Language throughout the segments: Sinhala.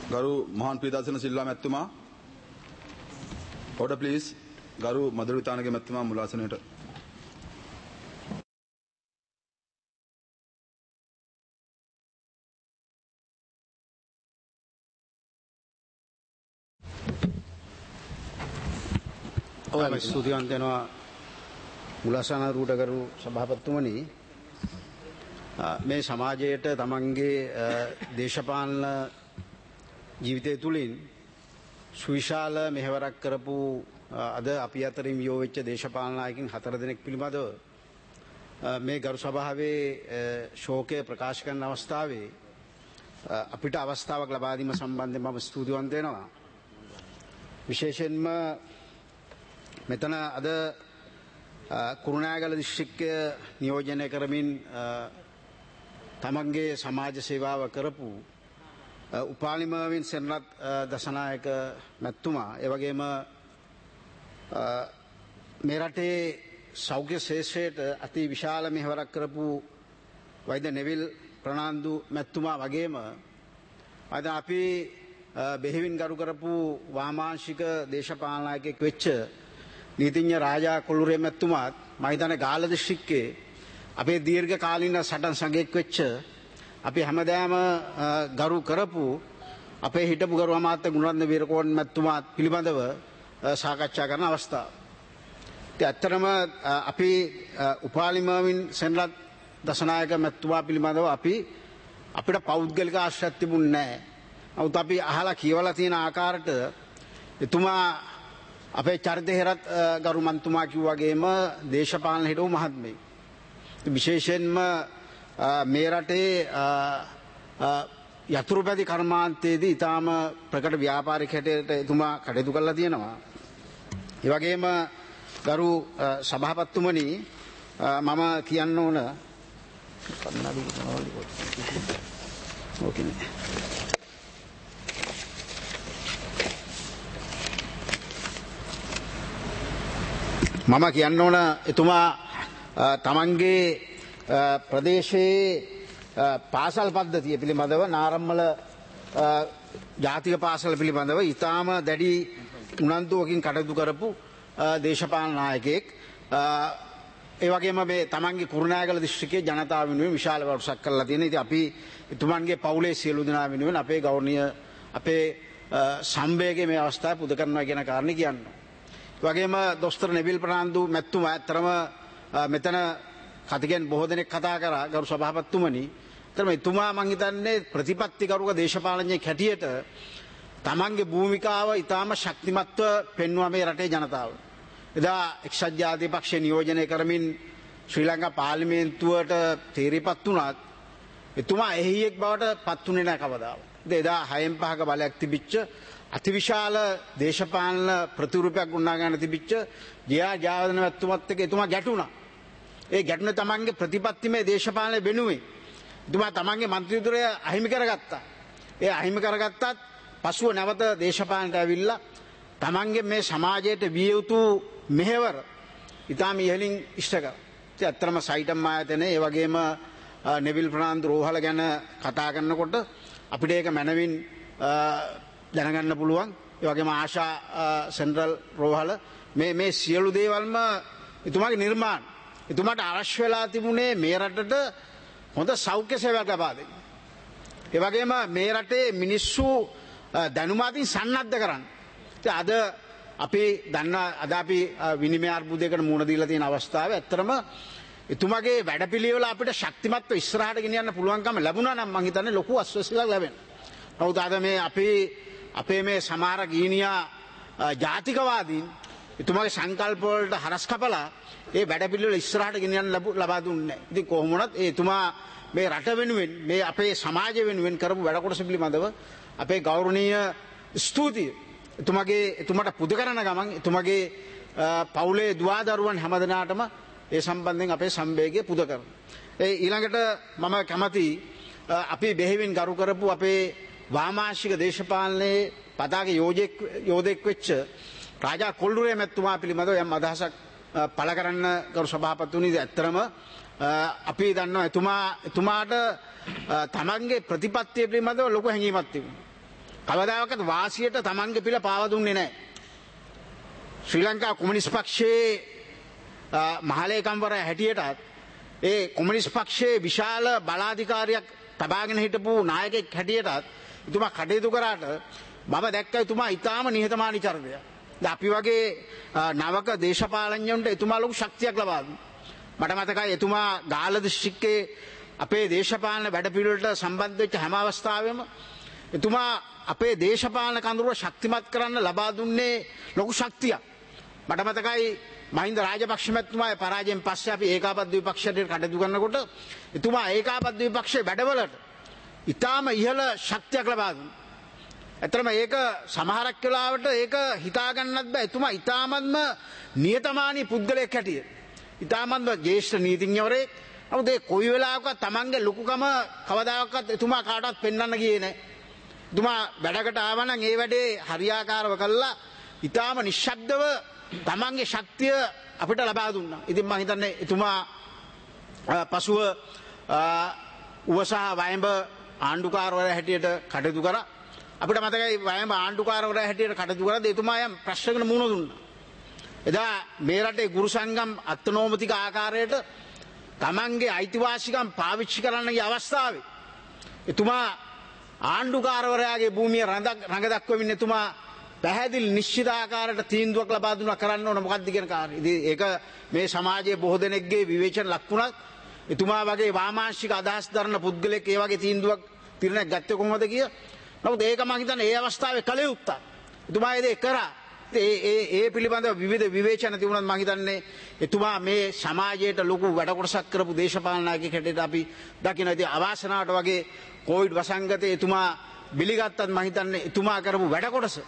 ගරු මහන් ප්‍රීදාසන සිල්වා මැතිතුමා order please ගරු මදුරුවිතානගේ මැතිතුමා මුල් ආසනයට ඔය ස්තුතිවන්ත වෙනවා මුල් ආසනරුට ගරු සභාපතිතුමනි මේ සමාජයට තමන්ගේ දේශපාලන ජීවිතය තුළින් සුවිශාල මෙහෙවරක් කරපු අද අපි අතරින් වියෝ වෙච්ච දේශපාලන නායකින් 4 දෙනෙක් පිළිබඳව මේ ගරු සභාවේ ශෝකය ප්‍රකාශ කරන අවස්ථාවේ අපිට අවස්ථාවක් ලබා දීම සම්බන්ධයෙන් මම ස්තුතිවන්ත වෙනවා. විශේෂයෙන්ම මෙතන අද කුරුණෑගල දිස්ත්‍රික්කය නියෝජනය කරමින් තමන්ගේ සමාජ සේවාව කරපු උපාලිමවින් සෙනරත් දසනායක මැතිතුමා ඒ වගේම මේ රටේ සෞඛ්‍ය ශේෂ්ත්‍රයට අති විශාල මෙහෙවරක් කරපු වෛද්‍ය නෙවිල් ප්‍රනාන්දු මැතිතුමා වගේම අද අපි බෙහෙවින් ගරු කරපු වාමාංශික දේශපාලන නායකයෙක් වෙච්ච නීතිඥ රාජා කොල්ලුරේ මැතිතුමාත් මම හිතන්නේ ගාල්ල දිස්ත්‍රික්කයේ අපේ දීර්ඝ කාලීන සටන් සංගයක් වෙච්ච අපි හැමදාම ගරු කරපු අපේ හිටපු ගරු අමාත්‍ය ගුණරත්න වීරකෝන් මැතිතුමා පිළිබඳව සාකච්ඡා කරන අවස්ථාව. ඉතින් ඇත්තටම අපි උපාලිමවින් සෙනරත් දසනායක මැතිතුමා පිළිබඳව අපිට පෞද්ගලික ආශ්‍රයක් තිබුණේ නැහැ. නමුත් අපි අහලා කියවලා තියෙන ආකාරයට එතුමා අපේ චරිත හේරත් ගරු මන්තුමා කිව්වා වගේම දේශපාලන හිටපු මහත්මයෙක්. විශේෂයෙන්ම මේ රටේ යතුරුපැදි කර්මාන්තයේදී ඊටාම ප්‍රකට ව්‍යාපාරික හැටියට එතුමා කටයුතු කරලා තියෙනවා. ඒ වගේම ගරු සභාපතිතුමනි මම කියන්න ඕන මම කියන්න ඕන එතුමා තමන්ගේ ප්‍රදේශයේ පාසල් පද්ධතිය පිළිබඳව නාරම්මල ජාතික පාසල පිළිබඳව ඉතාම දැඩි උනන්දුවකින් කටයුතු කරපු දේශපාලන නායකයෙක්. ඒ වගේම මේ තමන්ගේ කුරුණෑගල දිස්ත්‍රික්කයේ ජනතාව වෙනුවෙන් විශාල වර්ෂයක් කරලා තියෙන. ඉතින් අපි එතුමන්ගේ පවුලේ සියලු දෙනා වෙනුවෙන් අපේ ගෞරවනීය අපේ සම්වේගයේ මේ අවස්ථාව පුද කරනවා කියන කාරණේ කියනවා. ඒ වගේම දොස්තර නෙවිල් ප්‍රනාන්දු මැතිතුමා ඇත්තරම මෙතන කතිගෙන් බොහෝ දෙනෙක් කතා කරා ගරු සභාපතිතුමනි. එතනම එතුමා මං හිතන්නේ ප්‍රතිපත්තිකරුක දේශපාලනඥයෙක් හැටියට තමන්ගේ භූමිකාව ඉතාම ශක්තිමත්ව පෙන්වුවා මේ රටේ ජනතාව. එදා එක්සත් ජාතික පක්ෂය නියෝජනය කරමින් ශ්‍රී ලංකා පාර්ලිමේන්තුවට තීරපත් වුණත් එතුමා එහියෙක් බවට පත් වුණේ නැහැ කවදාවත්. එදා 6න් 5ක බලයක් තිබිච්ච අතිවිශාල දේශපාලන ප්‍රතිරූපයක් ගොඩනගා ගන්න තිබිච්ච ජයා ජාවදන මැතිතුමත් එක්ක එතුමා ගැටුණා. ඒ ගැටුණ තමන්ගේ ප්‍රතිපත්තිමය දේශපාලන වෙනුවෙන් එතුමා තමන්ගේ මන්ත්‍රීදුරය අහිමි කරගත්තා. ඒ අහිමි කරගත්තත් පසුව නැවත දේශපාලනට ඇවිල්ලා තමන්ගේ මේ සමාජයට විය යුතු මෙහෙවර ඉතාම ඉහළින් ඉෂ්ට කරා. ඉතින් ඇත්තටම සයිටම් ආයතනයේ ඒ වගේම නෙවිල් ප්‍රනාන්දු රෝහල ගැන කතා කරනකොට අපිට ඒක මනවින් දැනගන්න පුළුවන්. ඒ වගේම ආශා සෙන්ට්‍රල් රෝහල මේ සියලු දේවල්ම එතුමාගේ නිර්මාණ. එතුමාට අවශ්‍ය වෙලා තිබුණේ මේ රටට හොඳ සෞඛ්‍ය සේවයක් ලබා දෙන්න. ඒ වගේම මේ රටේ මිනිස්සු දැනුම අතින් සන්නද්ධ කරන්න. ඉතින් අද අපි දන්නා අද අපි විනිමය අර්බුදයකට මුහුණ දීලා තියෙන අවස්ථාවේ ඇත්තටම එතුමාගේ වැඩපිළිවෙල අපිට ශක්තිමත්ව ඉස්සරහට ගෙනියන්න පුළුවන්කම ලැබුණා නම් මම හිතන්නේ ලොකු අස්වැසියක් ලැබෙනවා. නමුත් අද මේ අපේ මේ සමහර ගීනියා ජාතිකවාදීන් එතුමාගේ සංකල්ප වලට හරස් කපලා ඒ වැඩපිළිවෙල ඉස්සරහට ගෙනියන්න ලබා දුන්නේ නැහැ. ඉතින් කොහොම වුණත් එතුමා මේ රට වෙනුවෙන් මේ අපේ සමාජය වෙනුවෙන් කරපු වැඩ කොටස පිළිබඳව අපේ ගෞරවනීය ස්තුතිය එතුමාට පුද කරන ගමන් එතුමාගේ පවුලේ දුවා දරුවන් හැමදෙනාටම ඒ සම්බන්ධයෙන් අපේ සම්වේගය පුද කරනවා. ඒ ඊළඟට මම කැමති අපි බෙහෙවින් ගරු කරපු අපේ වාමාංශික දේශපාලනයේ පතාක යෝධෙක් වෙච්ච රාජා කොල්ලුරේ මැතිතුමා පිළිබඳව යම් අදහසක් පළ කරන්න ගරු සභාපතිතුමනි. ඇත්තරම අපි දන්නවා එතුමාට තමන්ගේ ප්‍රතිපත්තිය පිළිබඳව ලොකු හැඟීමක් තිබුණා. කවදාකවත් වාසියට තමන්ගේ පිළ පාව දුන්නේ නැහැ. ශ්‍රී ලංකා කොමියුනිස්ට් පක්ෂයේ මහලේකම්වරයා හැටියටත් ඒ කොමියුනිස්ට් පක්ෂයේ විශාල බලාධිකාරියක් තබාගෙන හිටපු නායකයෙක් හැටියටත් එතුමා කටයුතු කරාට මම දැක්ක එතුමා ඊටාම නිහතමානී චරිතයක්. දැන් අපි වගේ නවක දේශපාලඥයන්ට එතුමා ලොකු ශක්තියක් ලබා දුන්නා. මට මතකයි එතුමා ගාල්ල දිස්ත්‍රික්කයේ අපේ දේශපාලන වැඩපිළිවෙලට සම්බන්ධ වෙච්ච හැම අවස්ථාවෙම එතුමා අපේ දේශපාලන කඳවුර ශක්තිමත් කරන්න ලබා දුන්නේ ලොකු ශක්තියක්. මට මතකයි මහින්ද රාජපක්ෂ මැතිතුමාගේ පරාජයෙන් පස්සේ අපි ඒකාබද්ධ විපක්ෂයට කටයුතු කරනකොට එතුමා ඒකාබද්ධ විපක්ෂයේ වැඩවලට ඊටාම ඉහළ ශක්තියක් ලබා දුන්නා. ඇත්තටම ඒක සමහරක් වෙලාවට ඒක හිතා ගන්නත් බෑ. එතුමා ඊටාමත්ම නියතමානී පුද්ගලයෙක් හැටියට. ඊටාමත්ම ජ්‍යෙෂ්ඨ නීතිඥවරයෙක්. නමුත් ඒ කොයි වෙලාවකවත් Tamange ලොකුකම කවදාකවත් එතුමා කාටවත් පෙන්වන්න ගියේ නැහැ. එතුමා වැඩකට ආව නම් ඒ වැඩේ හරියාකාරව කළා ඊටාම නිශ්ශබ්දව Tamange ශක්තිය අපිට ලබා දුන්නා. ඉතින් මම හිතන්නේ එතුමා පසුව උවසහ වයඹ ආණ්ඩුකාරවරයා හැටියට කටයුතු කරා. අපිට මතකයි වයඹ ආණ්ඩුකාරවරයා හැටියට කටයුතු කරද්දී එතුමා යම් ප්‍රශ්නකට මුහුණ දුන්නා. එදා මේ රටේ ගුරු සංගම් අත්නෝමතික ආකාරයට තමන්ගේ අයිතිවාසිකම් පාවිච්චි කරන්න ගිය අවස්ථාවේ එතුමා ආණ්ඩුකාරවරයාගේ භූමිය රඟ දක්වමින් එතුමා පැහැදිලි නිශ්චිත ආකාරයට තීන්දුවක් ලබා දුන්නා කරන්න ඕන මොකක්ද කියන කාර්යය. ඉතින් ඒක මේ සමාජයේ බොහෝ දෙනෙක්ගේ විවේචන ලක් වුණත් එතුමා වගේ වාමාංශික අදහස් දරන පුද්ගලෙක් ඒ වගේ තීන්දුවක් තිරණයක් ගත්තේ කොහොමද කිය. නමුත් ඒක මම හිතන්නේ ඒ අවස්ථාවේ කළ යුත්තක්. එතුමා ඒ දේ කරා. ඒ පිළිබඳව විවිධ විවේචන තිබුණත් මම හිතන්නේ එතුමා මේ සමාජයට ලොකු වැඩ කොටසක් කරපු දේශපාලන නායකයෙක් හැටියට අපි දකිනවා. ඉතින් අවාසනාවට වගේ කොවිඩ් වසංගතයේ එතුමා බිලිගත්තත් මම හිතන්නේ එතුමා කරපු වැඩ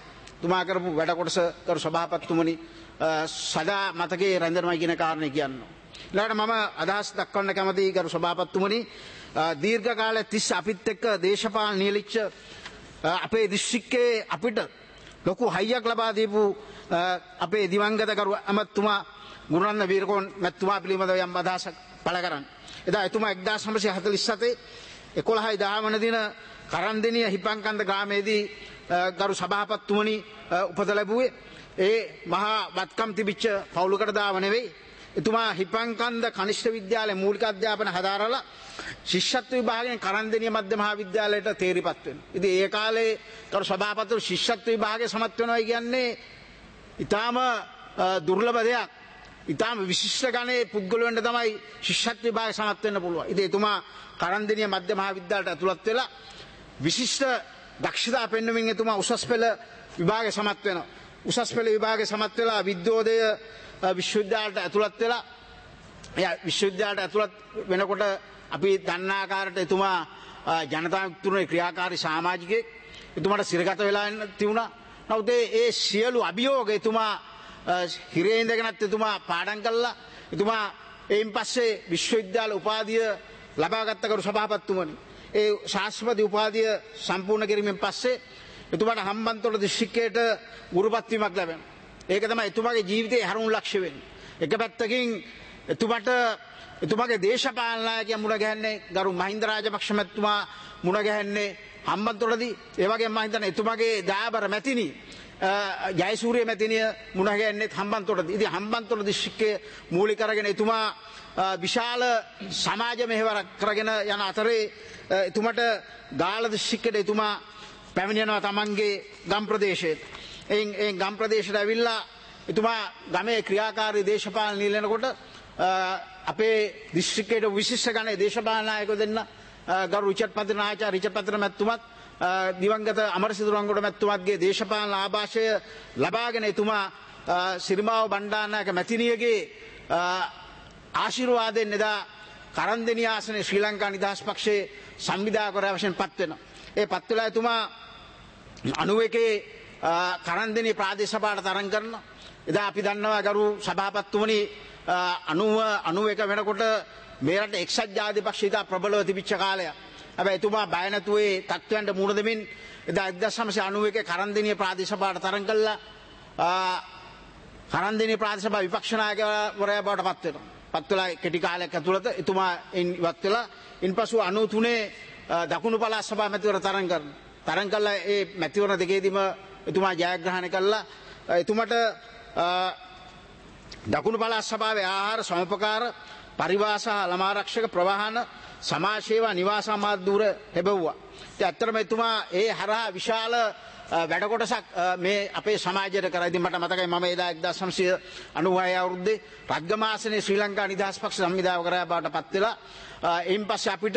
කොටස කරු සභාපතිතුමනි සදා මතකයේ රැඳෙනවා කියන කාරණේ කියනවා. ඊළඟට මම අදහස් දක්වන්න කැමතියි කරු සභාපතිතුමනි දීර්ඝ කාලයක් තිස්සේ අපිත් එක්ක දේශපාලන නියලිච්ච අපේ දිස්ත්‍රික්කයේ අපිට ලොකු හයියක් ලබා දීපු අපේ දිවංගත කරු අමතුමා ගුණරත්න වීරකෝන් මැතිතුමා පිළිබඳව යම් අදහසක් පළ කරන්න. එදා එතුමා 1947 11 10 වන දින කරන්දෙනිය හිපංකන්ද ග්‍රාමයේදී ගරු සභාපතිතුමනි උපත ලැබුවේ ඒ මහා වත්කම් තිබිච්ච පවුලකට දාව නෙවෙයි. එතුමා හිපංකන්ද කනිෂ්ඨ විද්‍යාලයේ මූලික අධ්‍යාපන හදාරලා ශිෂ්‍යත්ව විභාගයෙන් කරන්දෙනිය මධ්‍ය මහා විද්‍යාලයට තේරිපත් වෙනවා. ඉතින් ඒ කාලේ කරු සභාපතිතුමා ශිෂ්‍යත්ව විභාගයේ සමත් වෙනවා කියන්නේ ඊටාම දුර්ලභ දෙයක්. ඊටාම විශිෂ්ට ගණයේ පුද්ගලයන්ට තමයි ශිෂ්‍යත්ව විභාගයේ සමත් වෙන්න පුළුවන්. ඉතින් එතුමා කරන්දෙනිය මධ්‍ය මහා විද්‍යාලයට ඇතුළත් වෙලා විශිෂ්ට දක්ෂතා පෙන්වමින් එතුමා උසස් පෙළ විභාගයේ සමත් වෙනවා. උසස් පෙළ විභාගයේ සමත් වෙලා විද්‍යෝදය විශ්වවිද්‍යාලයට ඇතුළත් වෙලා විශ්වවිද්‍යාලයට ඇතුළත් වෙනකොට අපි දන්නා ආකාරයට එතුමා ජනතා විමුක්තියේ ක්‍රියාකාරී සමාජිකයෙක්. එතුමාට සිරගත වෙලා තිබුණා. නමුත් ඒ සියලු අභියෝග එතුමා හිරේ ඉඳගෙනත් එතුමා පාඩම් කළා. එතුමා එයින් පස්සේ විශ්වවිද්‍යාල උපාධිය ලබාගත් කරු සභාපතිතුමනි. ඒ ශාස්ත්‍රපති උපාධිය සම්පූර්ණ කිරීමෙන් පස්සේ එතුමාට හම්බන්තොට දිස්ත්‍රික්කයට ගුරුපත් වීමක් ලැබෙනවා. ඒක තමයි එතුමාගේ ජීවිතයේ හැරුණු ලක්ෂ්‍ය වෙන්නේ. එක පැත්තකින් එතුමාගේ දේශපාලන නායකයා මුණ ගැහෙන්නේ ගරු මහින්ද රාජපක්ෂ මැතිතුමා මුණ ගැහෙන්නේ හම්බන්තොටදී. ඒ වගේම මම හිතන්නේ එතුමාගේ දායබර මැතිණිය ජයසූරිය මැතිණිය මුණ ගැහෙන්නේ හම්බන්තොටදී. ඉතින් හම්බන්තොට දිස්ත්‍රික්කයේ මූලික කරගෙන එතුමා විශාල සමාජ මෙහෙවරක් කරගෙන යන අතරේ එතුමාට ගාල්ල දිස්ත්‍රික්කයට එතුමා පැමිණෙනවා තමන්ගේ ගම් ප්‍රදේශයට. ඒ ගම් ප්‍රදේශයට ඇවිල්ලා එතුමා ගමේ ක්‍රියාකාරී දේශපාලන නිලනකොට අපේ දිස්ත්‍රික්කයේ විශිෂ්ට ගණයේ දේශපාලන නායකයෝ දෙන්න ගරු රිචඩ් පත්‍රන ආචාර්ය රිචඩ් පත්‍රන මැතිතුමත් දිවංගත අමරසිදු රංගොඩ මැතිතුමත්ගේ දේශපාලන ආభాෂය ලබාගෙන එතුමා සිරිමාව බණ්ඩාරනායක මැතිණියගේ ආශිර්වාදයෙන් එදා කරන්දෙනිය ආසනයේ ශ්‍රී ලංකා නිදහස් පක්ෂයේ සංවිධායකවරයා වශයෙන් පත් වෙනවා. ඒ පත් වෙලා එතුමා 91 කරන්දෙනිය ප්‍රාදේශ සභාවට තරඟ කරනවා. එදා අපි දන්නවා ගරු සභාපතිතුමනි 91 වෙනකොට මේ රට එක්සත් ජාතික පක්ෂය ඉතා ප්‍රබලව තිබිච්ච කාලයක්. හැබැයි එතුමා බය නැතුව ඒ තත්ත්වයන්ට මුහුණ දෙමින් එදා 1991 කරන්දෙනිය ප්‍රාදේශ සභාවට තරඟ කළා. කරන්දෙනිය ප්‍රාදේශ සභාව විපක්ෂ නායකවරයා බවට පත් වෙනවා. පත් වෙලා කෙටි කාලයක් ඇතුළත එතුමා ඉවත් වෙලා ඉන්පසු 93 දකුණු පළාත් සභාව මැතිවර තරඟ කරනවා. තරඟ කළා ඒ මැතිවරණ දෙකේදීම එතුමා ජයග්‍රහණය කළා. එතුමාට දකුණු පළාත් සභාවේ ආහාර සමපකාර පරිවාස ළමාරක්ෂක ප්‍රවාහන සමාජ සේවා නිවාස අමාත්‍යධූර ලැබුවා. ඉතින් ඇත්තටම එතුමා ඒ හරහා විශාල වැඩ කොටසක් මේ අපේ සමාජයට කරා. ඉතින් මට මතකයි මම එදා 1996 අවුරුද්දේ රත්ගමාසනේ ශ්‍රී ලංකා නිදහස් පක්ෂ සංවිධායකවරයා බවට පත් වෙලා එයින් පස්සේ අපිට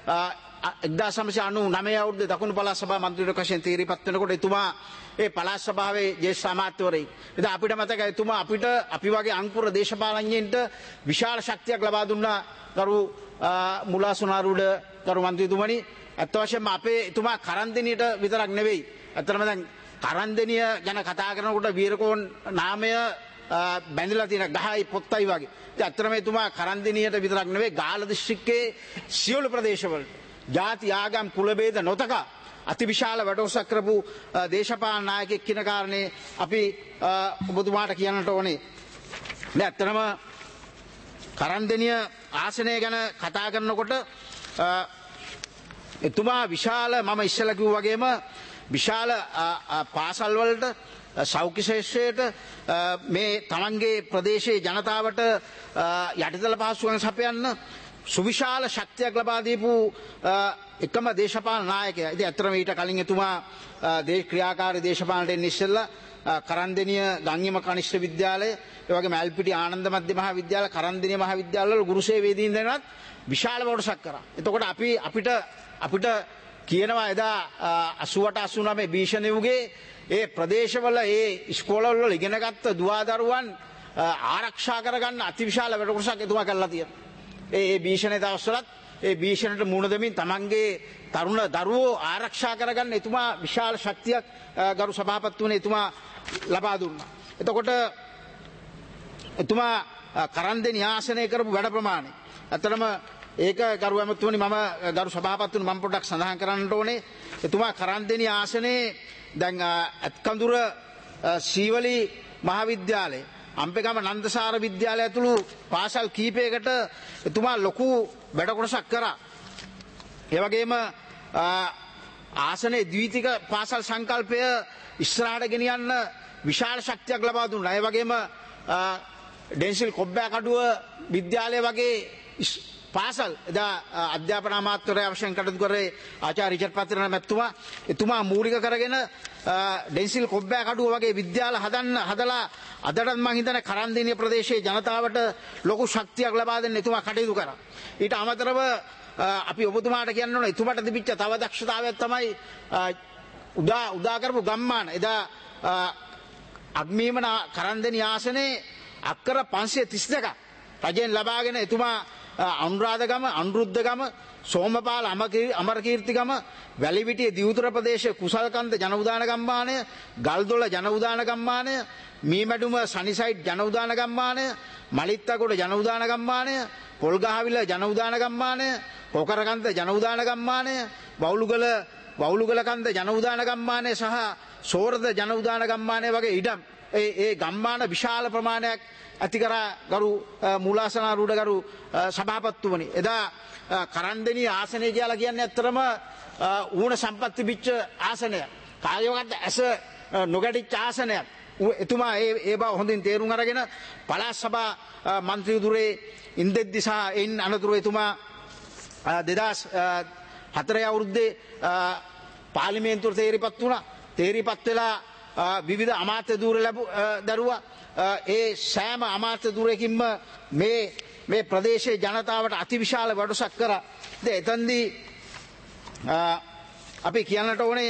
1999 අවුරුද්දේ දකුණු පළාත් සභා මන්ත්‍රීවරයෙකු වශයෙන් තීරීපත් වෙනකොට එතුමා ඒ පළාත් සභාවේ ජ්‍යෙෂ්ඨ අමාත්‍යවරයෙක්. ඉතින් අපිට මතකයි එතුමා අපි වගේ අංකුර දේශපාලඥයින්ට විශාල ශක්තියක් ලබා දුන්නා. ගරු මුලා සුනාරුඩ ගරු මන්ත්‍රීතුමනි, අත් වශයෙන්ම අපේ එතුමා කරන්දෙනියට විතරක් නෙවෙයි. ඇත්තටම දැන් කරන්දෙනිය ගැන කතා කරනකොට වීරකෝන් නාමය බැඳලා තියෙන ගහයි පොත්තයි වගේ. ඉතින් ඇත්තටම එතුමා කරන්දෙනියට විතරක් නෙවෙයි ගාල්ල දිස්ත්‍රික්කයේ සියලු ප්‍රදේශවල ජාති ආගම් කුල ભેද නොතකා අතිවිශාල වැඩවසක් කරපු දේශපාලන නායකයෙක් කියන කාරණේ අපි ඔබතුමාට කියන්නට ඕනේ. දැන් ඇත්තටම කරන්දෙනිය ආසනය ගැන කතා කරනකොට එතුමා විශාල මම ඉස්සෙල්ලා කිව්වා වගේම විශාල පාසල් වලට සෞඛ්‍ය ශාස්ත්‍රයට මේ තමන්ගේ ප්‍රදේශයේ ජනතාවට යටිතල පහසුකම් සපයන්න සුවිශාල ශක්තියක් ලබා දීපු එකම දේශපාලන නායකයා. ඉතින් අත්‍තරම ඊට කලින් එතුමා ක්‍රියාකාරී දේශපාලනට එන්න ඉස්සෙල්ලා කරන්දෙනිය ගංගිම කනිෂ්ඨ විද්‍යාලය, ඒ වගේම ඇල්පිටි ආනන්ද මධ්‍ය මහා විද්‍යාල, කරන්දෙනිය මහා විද්‍යාලවල ගුරු සේවයේදී ඉඳනවත් විශාල කොටසක් කරා. එතකොට අපිට කියනවා එදා 88 89 භීෂණ යුගයේ ඒ ප්‍රදේශවල ඒ ඉස්කෝලවල ඉගෙනගත්ත දුවදරුවන් ආරක්ෂා කරගන්න අතිවිශාල වැඩ කොටසක් එතුමා කළා තියෙනවා. ඒ භීෂණයේ දවස්වලත් ඒ භීෂණයට මුහුණ දෙමින් තමන්ගේ තරුණ දරුවෝ ආරක්ෂා කරගන්න එතුමා විශාල ශක්තියක් ගරු සභාපතිතුමනි එතුමා ලබා දුන්නා. එතකොට එතුමා කරන්දෙනි ආසනය කරපු වැඩ ප්‍රමාණය අතරම ඒක ගරු ඇමතුමනි මම ගරු සභාපතිතුමනි මම පොඩ්ඩක් සඳහන් කරන්න ඕනේ. එතුමා කරන්දෙනි ආසනයේ දැන් අත්කඳුර සීවලි මහාවිද්‍යාලය, අම්පෙගම නන්දසාර විද්‍යාලය ඇතුළු පාසල් කීපයකට එතුමා ලොකු වැඩ කොටසක් කරා. ඒ වගේම ආසනයේ ද්විතීක පාසල් සංකල්පය ඉස්සරහට ගෙනියන්න විශාල ශක්තියක් ලබා දුන්නා. ඒ වගේම ඩෙන්සිල් කොබ්බෑකඩුව විද්‍යාලය වගේ පාසල් එදා අධ්‍යාපන අමාත්‍යවරයා වශයෙන් කටයුතු කරේ ආචාර්ය රිචඩ් පත්‍රන මැතිතුමා. එතුමා මූලික කරගෙන ඩෙන්සිල් කොබ්බෑකඩුව වගේ විද්‍යාල හදලා අදටත් මම හිතන්නේ කරන්දෙනිය ප්‍රදේශයේ ජනතාවට ලොකු ශක්තියක් ලබා දෙන්න එතුමා කටයුතු කරා. ඊට අමතරව අපි ඔබතුමාට කියන්න ඕන එතුමාට තිබිච්ච තව දක්ෂතාවයක් තමයි උදා කරපු ගම්මාන. එදා අග්මීමන කරන්දෙනි ආසනයේ අක්කර 532ක් රජයෙන් ලබාගෙන එතුමා අනුරාධගම, අනුරුද්ධගම, සෝමපාල අමරකීර්තිගම, වැලිවිටිය දිවුතර ප්‍රදේශයේ කුසල්කන්ද ජන උදාන ගම්මානය, ගල්දොල ජන උදාන ගම්මානය, මීමැඩුම සනිසයිඩ් ජන උදාන ගම්මානය, මලිත්තගොඩ ජන උදාන ගම්මානය, පොල්ගහවිල ජන උදාන ගම්මානය, කොකරකන්ද ජන උදාන ගම්මානය, වවුලුගල කන්ද ජන උදාන ගම්මානය සහ සෝරද ජන උදාන ගම්මානය වගේ ඉඩම් ඒ ගම්මාන විශාල ප්‍රමාණයක් ඇති කරා ගරු මූලාසනාරූඪ ගරු සභාපතිතුමනි. එදා කරන්දෙනි ආසනය කියලා කියන්නේ ඇත්තටම ඌණ සම්පත් තිබිච්ච ආසනය. කායවගත ඇස නොගැටිච්ච ආසනයක්. එතුමා ඒ බව හොඳින් තේරුම් අරගෙන පළාත් සභා මන්ත්‍රී දුරේ ඉන්දෙද්දි සහ එයින් අනතුරු එතුමා 2004 අවුරුද්දේ පාර්ලිමේන්තුවට තේරීපත් වුණා. තේරීපත් වෙලා විවිධ අමාත්‍ය ධූර දරුවා. ඒ සෑම අමාත්‍ය ධූරයකින්ම මේ ප්‍රදේශයේ ජනතාවට අතිවිශාල වැඩසක් කරා. එතෙන්දී අපි කියන්නට ඕනේ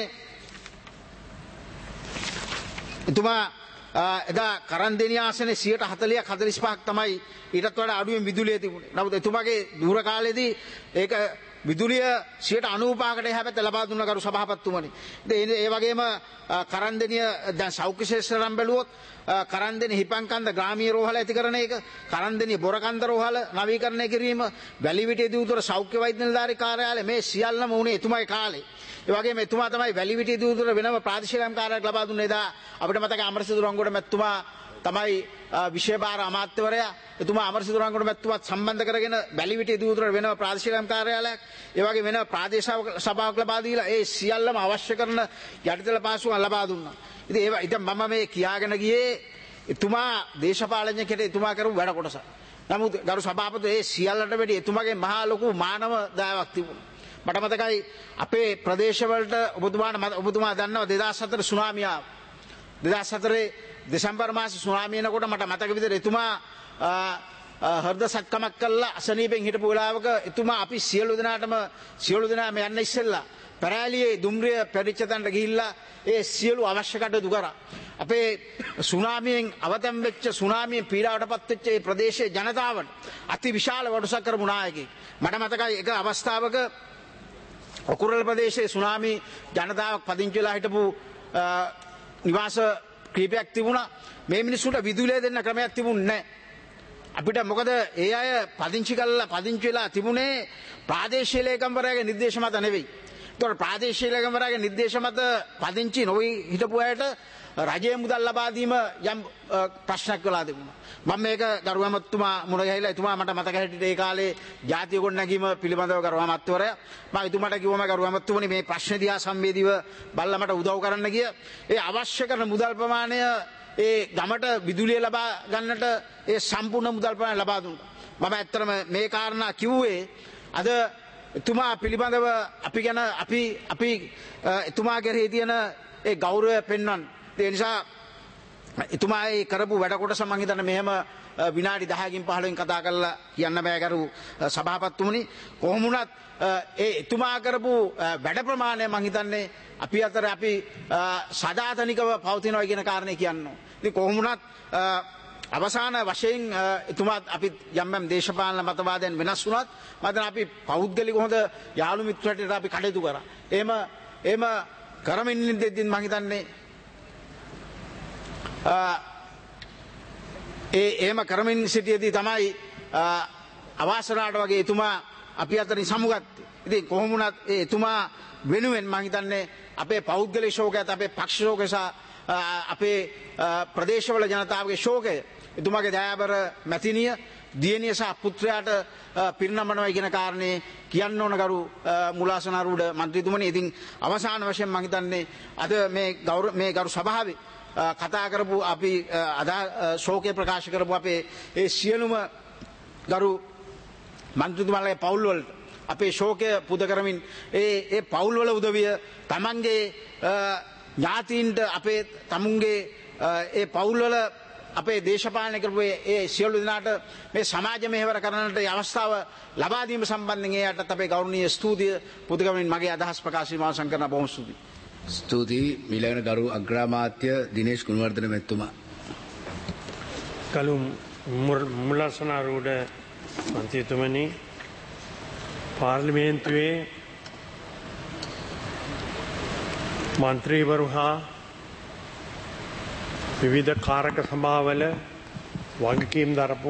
එතුමා එදා කරන්දෙනි ආසනයේ 40%ක් 45ක් තමයි ඊටත් වඩා අඩුවෙන් විදුලිය තිබුණේ. නමුත් එතුමාගේ ධූර කාලේදී ඒක විදුලිය 95%කට එහා පැත්ත ලබා දුන්න ගරු සභාපතිතුමනි. ඒ වගේම කරන්දෙනිය දැන් සෞඛ්‍ය ශාස්ත්‍රයෙන් බැලුවොත් කරන්දෙනිය හිපන්කන්ද ග්‍රාමීය රෝහල ඇති කරන එක, කරන්දෙනිය බොරකන්ද රෝහල නවීකරණය කිරීම, වැලිවිටිය දිවුතර සෞඛ්‍ය වෛද්‍ය නිලධාරී කාර්යාලය මේ සියල්ලම උනේ එතුමාගේ කාලේ. ඒ වගේම එතුමා තමයි වැලිවිටිය දිවුතර වෙනම ප්‍රාදේශීය කාර්යාලයක් ලබා දුන්නේ. එදා අපිට මතකයි අමරසිදු රංගොඩ මැතිතුමා තමයි විශේෂ භාර අමාත්‍යවරයා එතුමා අමරසිංහ රංගොඩ මැතිතුමාත් සම්බන්ධ කරගෙන බැලිවිටිය දූතර වෙනම ප්‍රාදේශීය කාර්යාලයක් ඒ වගේ වෙන ප්‍රාදේශීය සභාවක් ලබා දීලා ඒ සියල්ලම අවශ්‍ය කරන යටිතල පාසුකම් ලබා දුන්නා. ඉතින් මම මේ කියාගෙන ගියේ එතුමා දේශපාලනඥයෙකුට එතුමා කරපු වැඩ කොටස. නමුත් ගරු සභාපති ඒ සියල්ලට වැඩි එතුමාගේ මහා ලොකු මානව දයාවක් තිබුණා. මට මතකයි අපේ ප්‍රදේශවලට ඔබතුමා දන්නවා 2004 සුනාමිය 2004 දෙසැම්බර් මාසේ සුනාමිය එනකොට මට මතක විදිහට එතුමා හෘද සත්කමක් කළා අසනීපෙන් හිටපු වෙලාවක එතුමා අපි සියලු දෙනාම යන්න ඉස්සෙල්ලා පරාලියේ දුම්රිය පැරිච්ච තැනට ගිහිල්ලා ඒ සියලු අවශ්‍ය කටයුතු කරා. අපේ සුනාමියෙන් අවතම් වෙච්ච සුනාමියෙන් පීඩාවටපත් වෙච්ච ඒ ප්‍රදේශයේ ජනතාවට අති විශාල වඩසක් කරපු නායකයෙක්. මට මතකයි එක අවස්ථාවක ඔකුරල ප්‍රදේශයේ සුනාමි ජනතාවක් පදිංචි වෙලා හිටපු නිවාස කීපයක් තිබුණා. මේ මිනිස්සුන්ට විදුලිය දෙන්න ක්‍රමයක් තිබුණේ නැහැ. අපිට මොකද ඒ අය පදිංචි වෙලා තිබුණේ ප්‍රාදේශීය ලේකම්වරයාගේ නිර්දේශ මත නෙවෙයි. ඒතකොට ප්‍රාදේශීය ලේකම්වරයාගේ නිර්දේශ මත පදිංචි නොවි හිටපු අයට රජයේ මුදල් ලබා දීම යම් ප්‍රශ්නයක් වෙලා තිබුණා. මම මේක ගරු අමාත්‍යතුමා මුණ ගැහිලා එතුමා මට මතක හිටිට ඒ කාලේ ජාතිය ගොඩනැගීම පිළිබඳව ගරු අමාත්‍යවරයා මම එතුමාට කිව්වම ගරු අමාත්‍යතුමනි මේ ප්‍රශ්නේ දිහා සම්වේදීව බලලා මට උදව් කරන්න ගිය ඒ අවශ්‍ය කරන මුදල් ප්‍රමාණය ඒ ගමට විදුලිය ලබා ගන්නට ඒ සම්පූර්ණ මුදල් ප්‍රමාණය ලබා දුන්නා. මම ඇත්තටම මේ කාරණා කිව්වේ අද එතුමා පිළිබඳව අපි එතුමා කෙරෙහි තියෙන ඒ ගෞරවය පෙන්වන්න. ඒ නිසා එතුමා ඒ කරපු වැඩ කොටස මම හිතන්නේ මෙහෙම විනාඩි 10කින් 15කින් කතා කරලා කියන්න බෑ කරු සභාපතිතුමනි. කොහොම වුණත් ඒ එතුමා කරපු වැඩ ප්‍රමාණය මම හිතන්නේ අපි අතර අපි සදාතනිකව පවතිනවා කියන කාරණේ කියන්න. ඉතින් කොහොම වුණත් අවසාන වශයෙන් එතුමාත් අපි යම් දේශපාලන මතවාදයන් වෙනස් වුණත් මම අපි පෞද්ගලික හොඳ යාළු මිත්‍රයෙකුට අපි කටයුතු කරා. එහෙම කරමින් ඉඳිද්දී මම හිතන්නේ එහෙම කරමින් සිටියේදී තමයි අවාසනාවට වගේ එතුමා අපි අතරින් සමුගත්තේ. ඉතින් කොහොම වුණත් ඒ එතුමා වෙනුවෙන් මම හිතන්නේ අපේ පෞද්ගලික ශෝකයත් අපේ පක්ෂ ශෝකය සහ අපේ ප්‍රදේශවල ජනතාවගේ ශෝකය එතුමාගේ දයාබර මැතිනිය දියණිය සහ පුත්‍රයාට පිරිනමනවා කියන කාරණේ කියන්න ඕන ගරු මුලාසනාරූඪ මන්ත්‍රීතුමනි. ඉතින් අවසාන වශයෙන් මම හිතන්නේ අද මේ ගරු සභාවේ කතා කරපු අපි ශෝකය ප්‍රකාශ කරපු අපේ ඒ සියලුම ගරු මන්ත්‍රීතුමාලගේ පවුල් වලට අපේ ශෝකය පුද කරමින් ඒ පවුල් වල උදවිය තමන්ගේ ඥාතීන්ට අපේ තමුන්ගේ ඒ පවුල් වල අපේ දේශපාලනය කරපු ඒ සියලු දෙනාට මේ සමාජ මෙහෙවර කරන්නට අවස්ථාව ලබා දීම සම්බන්ධයෙන් එයාටත් අපේ ගෞරවනීය ස්තුතිය පුද කරමින් මගේ අදහස් ප්‍රකාශ විමර්ශන කරන බොහොම ස්තුතියි. ස්තුතියි. ඊළඟට ගරු අග්‍රාමාත්‍ය දිනේෂ් ගුණවර්ධන මැතිතුමා. කලු මුලාසනාරූඪ මන්ත්‍රීතුමනි, පාර්ලිමේන්තුවේ මන්ත්‍රීවරු හා විවිධ කාරක සභාවල වගකීම් දරපු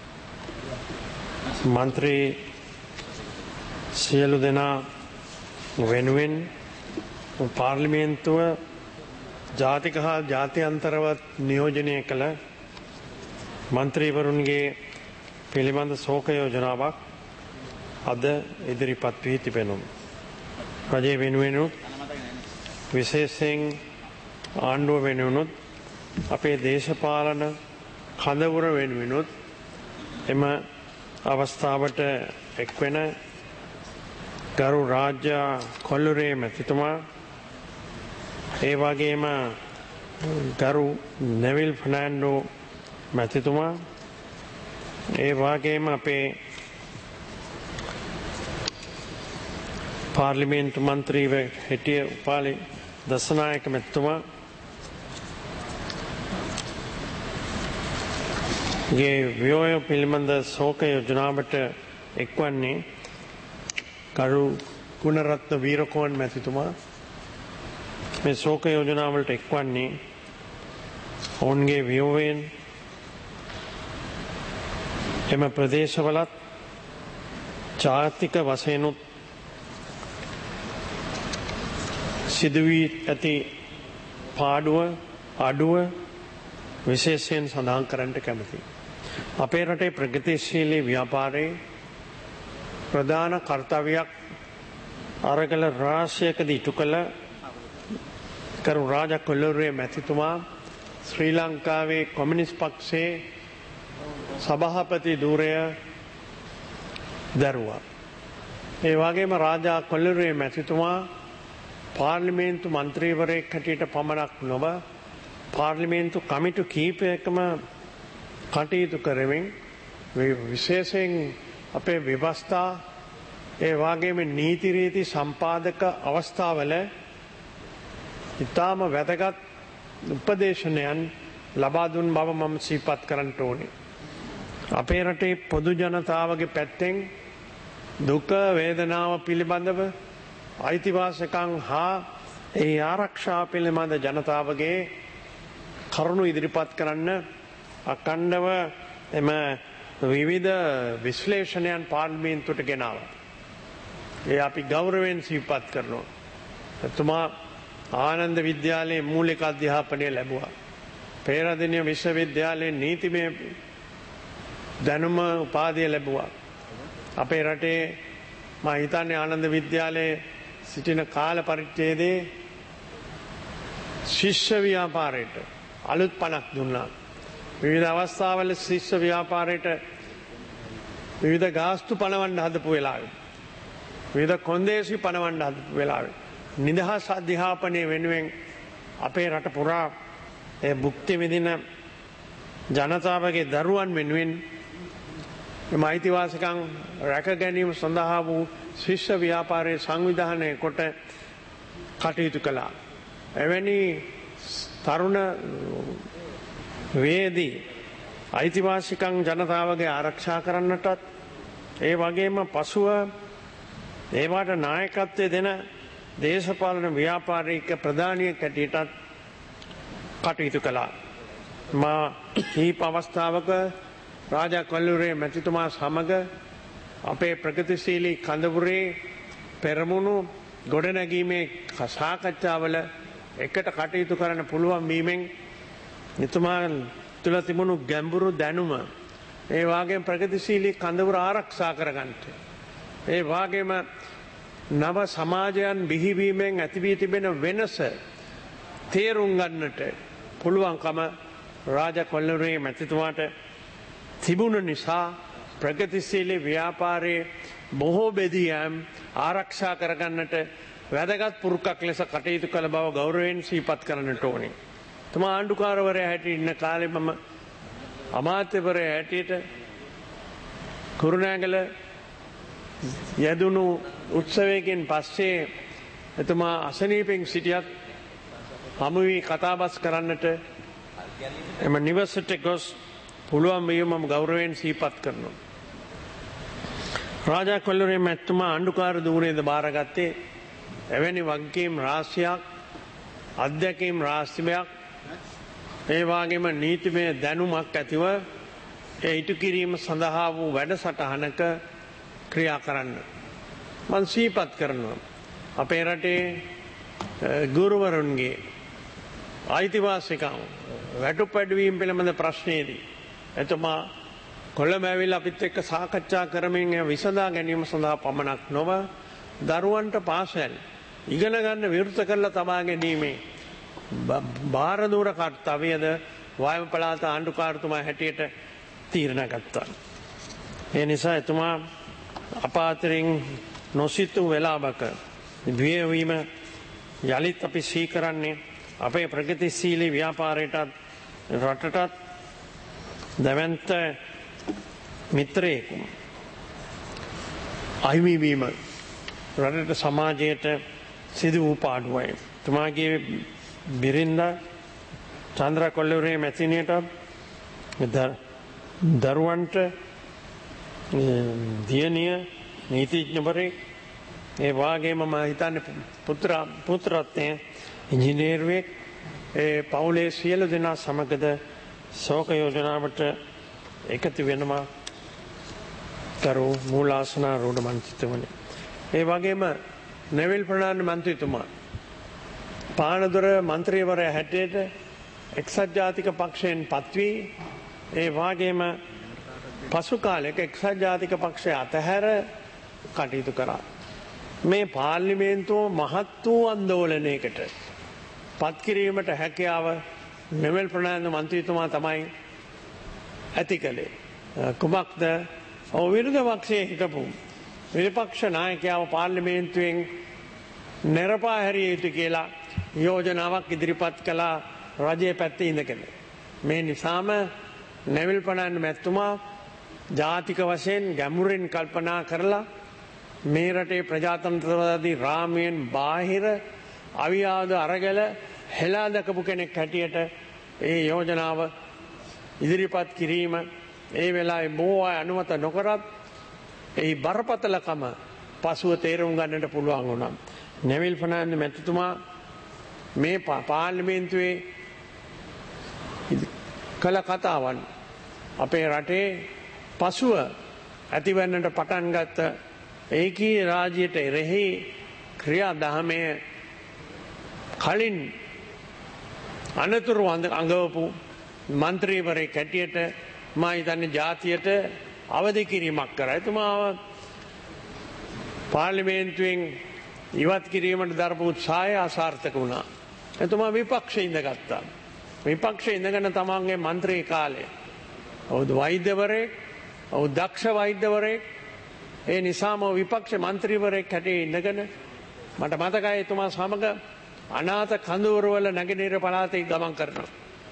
මන්ත්‍රී සියලු දෙනා වෙනුවෙන් පාර්ලිමේන්තුව ජාතික හා ජාත්‍යන්තරවත් නියෝජනය කළ මන්ත්‍රීවරුන්ගේ පිළිබඳ ශෝක යෝජනාවක් අද ඉදිරිපත් වී තිබෙනවා. රජය වෙනුවෙනුත් විශේෂයෙන් ආණ්ඩුව වෙනුවෙනුත් අපේ දේශපාලන කඳවුර වෙනුවෙනුත් එම අවස්ථාවට එක්වෙන ගරු රාජ්‍ය කොල්ලුරේ මැතිතුමා, ඒ වගේම ගරු නෙවිල් ෆර්නෑන්ඩෝ මැතිතුමා, ඒ වගේම අපේ පාර්ලිමේන්තු මන්ත්‍රීව හිටිය උපාලි දසනායක මැතිතුමා ගේ ව්‍යෝය පිළිබඳ ශෝක යෝජනාවට එක්වන්නේ ගරු ගුණරත්න වීරකෝන් මැතිතුමා. මේ ශෝක යෝජනාවලට එක්වන්නේ ඔවුන්ගේ ව්‍යෝයෙන් එම ප්‍රදේශවලත් ජාතික වශයෙන්ුත් සිදුවී ඇති පාඩුව අඩුව විශේෂයෙන් සඳහන් කරන්නට කැමතියි. අපේ රටේ ප්‍රගතිශීලී ව්‍යාපාරයේ ප්‍රධාන කර්තව්‍යයක් අරගල රාශියකදී ඉටු කළ කරු රාජා කොල්ලූරේ මැතිතුමා ශ්‍රී ලංකාවේ කොමියුනිස්ට් පක්ෂයේ සභාපති ධූරය දරුවා. ඒ වගේම රාජා කොල්ලූරේ මැතිතුමා පාර්ලිමේන්තු මන්ත්‍රීවරයෙක් හැටියට පමණක් නොව පාර්ලිමේන්තු කමිටු කීපයකම කටයුතු කරමින් විශේෂයෙන් අපේ ව්‍යවස්ථා ඒ වගේම නීති රීති සම්පාදක අවස්ථාවල ඉතාම වැදගත් උපදේශනයන් ලබා දුන් බව මම සිහිපත් කරන්න ඕනේ. අපේ රටේ පොදු ජනතාවගේ පැත්තෙන් දුක වේදනාව පිළිබඳව අයිතිවාසිකම් හා ඒ ආරක්ෂාව පිළිබඳ ජනතාවගේ කරුණු ඉදිරිපත් කරන්න අඛණ්ඩව එම විවිධ විශ්ලේෂණයන් පාර්ලිමේන්තුවට ගෙනාවා. ඒ අපි ගෞරවයෙන් සිහිපත් කරනවා. එතුමා ආනන්ද විද්‍යාලයේ මූලික අධ්‍යාපනය ලැබුවා. පේරාදෙණිය විශ්වවිද්‍යාලයේ නීතිමය දැනුම උපාධිය ලැබුවා. අපේ රටේ මම හිතන්නේ ආනන්ද විද්‍යාලයේ සිටින කාල පරිච්ඡේදයේ ශිෂ්‍ය ව්‍යාපාරයට අලුත් පණක් දුන්නා. විවිධ අවස්ථාවල ශිෂ්‍ය ව්‍යාපාරයට විවිධ ගාස්තු පනවන්න හදපු වෙලාවේ විවිධ කොන්දේසි පනවන්න හදපු වෙලාවේ නිදහස් අධ්‍යාපනය වෙනුවෙන් අපේ රට පුරා ඒ භුක්ති විඳින ජනතාවගේ දරුවන් වෙනුවෙන් එම අයිතිවාසිකම් රැක ගැනීම සඳහා වූ ශිෂ්‍ය ව්‍යාපාරයේ සංවිධානය කොට කටයුතු කළා. එවැනි තරුණ වේදී අයිතිවාසිකම් ජනතාවගේ ආරක්ෂා කරන්නටත් ඒ වගේම පසුව ඒවට නායකත්වය දෙන දේශපාලන ව්‍යාපාරික ප්‍රධානියෙක් හැටියටත් කටයුතු කළා. මා කීප අවස්ථාවක රාජා කොල්ලූරේ මැතිතුමා සමග අපේ ප්‍රගතිශීලී කඳවුරේ පෙරමුණු ගොඩනැගීමේ සාකච්ඡාවල එකට කටයුතු කරන්න පුළුවන් වීමෙන් එතුමා තුළ තිබුණු ගැඹුරු දැනුම ඒ වගේම ප්‍රගතිශීලී කඳවුර ආරක්ෂා කරගන්නට ඒ වගේම නව සමාජයන් බිහිවීමෙන් ඇති වී තිබෙන වෙනස තේරුම් ගන්නට පුළුවන්කම රාජා කොල්ලූරේ මැතිතුමාට තිබුණ නිසා ප්‍රගතිශීලී ව්‍යාපාරයේ බොහෝ බෙදියම් ආරක්ෂා කරගන්නට වැදගත් පුරුකක් ලෙස කටයුතු කළ බව ගෞරවයෙන් සිහිපත් කරන්නට ඕනේ. තුමා ආණ්ඩුකාරවරයා හැටියට ඉන්න කාලේ මම අමාත්‍යවරයා හැටියට කුරුණෑගල යදුණු උත්සවයකින් පස්සේ එතුමා අසනීපෙන් සිටියත් හමු වී කතාබස් කරන්නට එම නිවසට ගොස් පුළුවන් වීම මම ගෞරවයෙන් සිහිපත් කරනවා. රාජා කොල්ලූරේ මැතිතුමා ආණ්ඩුකාර ධූරයේද බාරගත්තේ එවැනි වගකීම් රාශියක් අධ්‍යක්ීම් රාශියක් ඒ වගේම නීතිමය දැනුමක් ඇතිව ඒ ඉටු කිරීම සඳහා වූ වැඩසටහනක ක්‍රියා කරන්න මම සිහිපත් කරනවා. අපේ රටේ ගුරුවරුන්ගේ අයිතිවාසිකම් වැටුපැඩවීම පිළිබඳ ප්‍රශ්නයේදී එතුමා කොළඹ ඇවිල්ලා අපිත් එක්ක සාකච්ඡා කරමින් විසඳා ගැනීම සඳහා පමණක් නොව දරුවන්ට පාසල් ඉගෙන ගන්න විවෘත කරලා තබා ගැනීමේ භාරදූර කර්තව්‍යද වායම පළාත ආණ්ඩුකාරතුමා හැටියට තීරණ ගත්තා. ඒ නිසා එතුමා අප අතරින් නොසිතූ වෙලාවක බියවීම යලිත් අපි සිහි කරන්නේ අපේ ප්‍රගතිශීලී ව්‍යාපාරයටත් රටටත් දැවැන්ත මිත්‍රයෙකු අහිමිවීම රටට සමාජයට සිදු වූ පාඩුවයි. තුමාගේ බිරින්ද චන්ද්‍ර කොල්ලූරේ මැතිනියට දරුවන්ට දියණිය නීතිඥවරයෙක් ඒ වගේම මම හිතන්නේ පුත්‍රරත්නය ඉංජිනේරුවෙක් ඒ පවුලේ සියලු දෙනා සමගද ශෝක යෝජනාවට එකතු වෙනවා කරු මූලාසනාරූඪ මන්ත්‍රීතුමනි. ඒ වගේම නෙවිල් ප්‍රනාන්දු මන්ත්‍රීතුමා පානදුර මන්ත්‍රීවරයා හැටියට එක්සත් ජාතික පක්ෂයෙන් පත්වී ඒ වාගේම පසු කාලයක එක්සත් ජාතික පක්ෂය අතහැර කටයුතු කරා. මේ පාර්ලිමේන්තුව මහත් වූ අන්දෝලනයකට පත්කිරීමට හැකියාව නෙවෙල් ප්‍රනාන්දු මන්ත්‍රීතුමා තමයි ඇති කළේ. කුමක්ද? විරුද්ධ පක්ෂයේ හිටපු විපක්ෂ නායකයාව පාර්ලිමේන්තුවෙන් නිරපා හැරිය යුතු කියලා යෝජනාවක් ඉදිරිපත් කළා රජයේ පැත්තේ ඉඳගෙන. මේ නිසාම නෙවිල් ප්‍රනාන්දු මැතිතුමා ජාතික වශයෙන් ගැඹුරින් කල්පනා කරලා මේ රටේ ප්‍රජාතන්ත්‍රවාදී රාමයෙන් බාහිර අවියාද අරගල හෙලා දකපු කෙනෙක් හැටියට ඒ යෝජනාව ඉදිරිපත් කිරීම ඒ වෙලාවේ බොහෝ අය අනුමත නොකරත් ඒ බරපතලකම පසුව තේරුම් ගන්නට පුළුවන් වුණා. නෙවිල් ප්‍රනාන්දු මැතිතුමා මේ පාර්ලිමේන්තුවේ කළ කතාවන් අපේ රටේ පසුව ඇතිවන්නට පටන් ගත්ත ඒකී රාජ්‍යයට එරෙහි ක්‍රියාදාමයේ කලින් අනතුරු අඟවපු මන්ත්‍රීවරයෙක් හැටියට මා හිතන්නේ ජාතියට අවදි කිරීමක් කරා. එතුමාව පාර්ලිමේන්තුවෙන් ඉවත් කිරීමට දරපු උත්සාහය අසාර්ථක වුණා. එතුමා විපක්ෂයේ ඉඳගත්තා. විපක්ෂයේ ඉඳගෙන තමන්ගේ මන්ත්‍රී කාලය ඔහු වෛද්‍යවරයෙක්, ඔහු දක්ෂ වෛද්‍යවරයෙක්. ඒ නිසාම විපක්ෂ මන්ත්‍රීවරයෙක් හැටියට ඉඳගෙන මට මතකයි එතුමා සමග අනාථ කඳවුරවල නැගෙනහිර පළාතේ ගමන් කරනවා.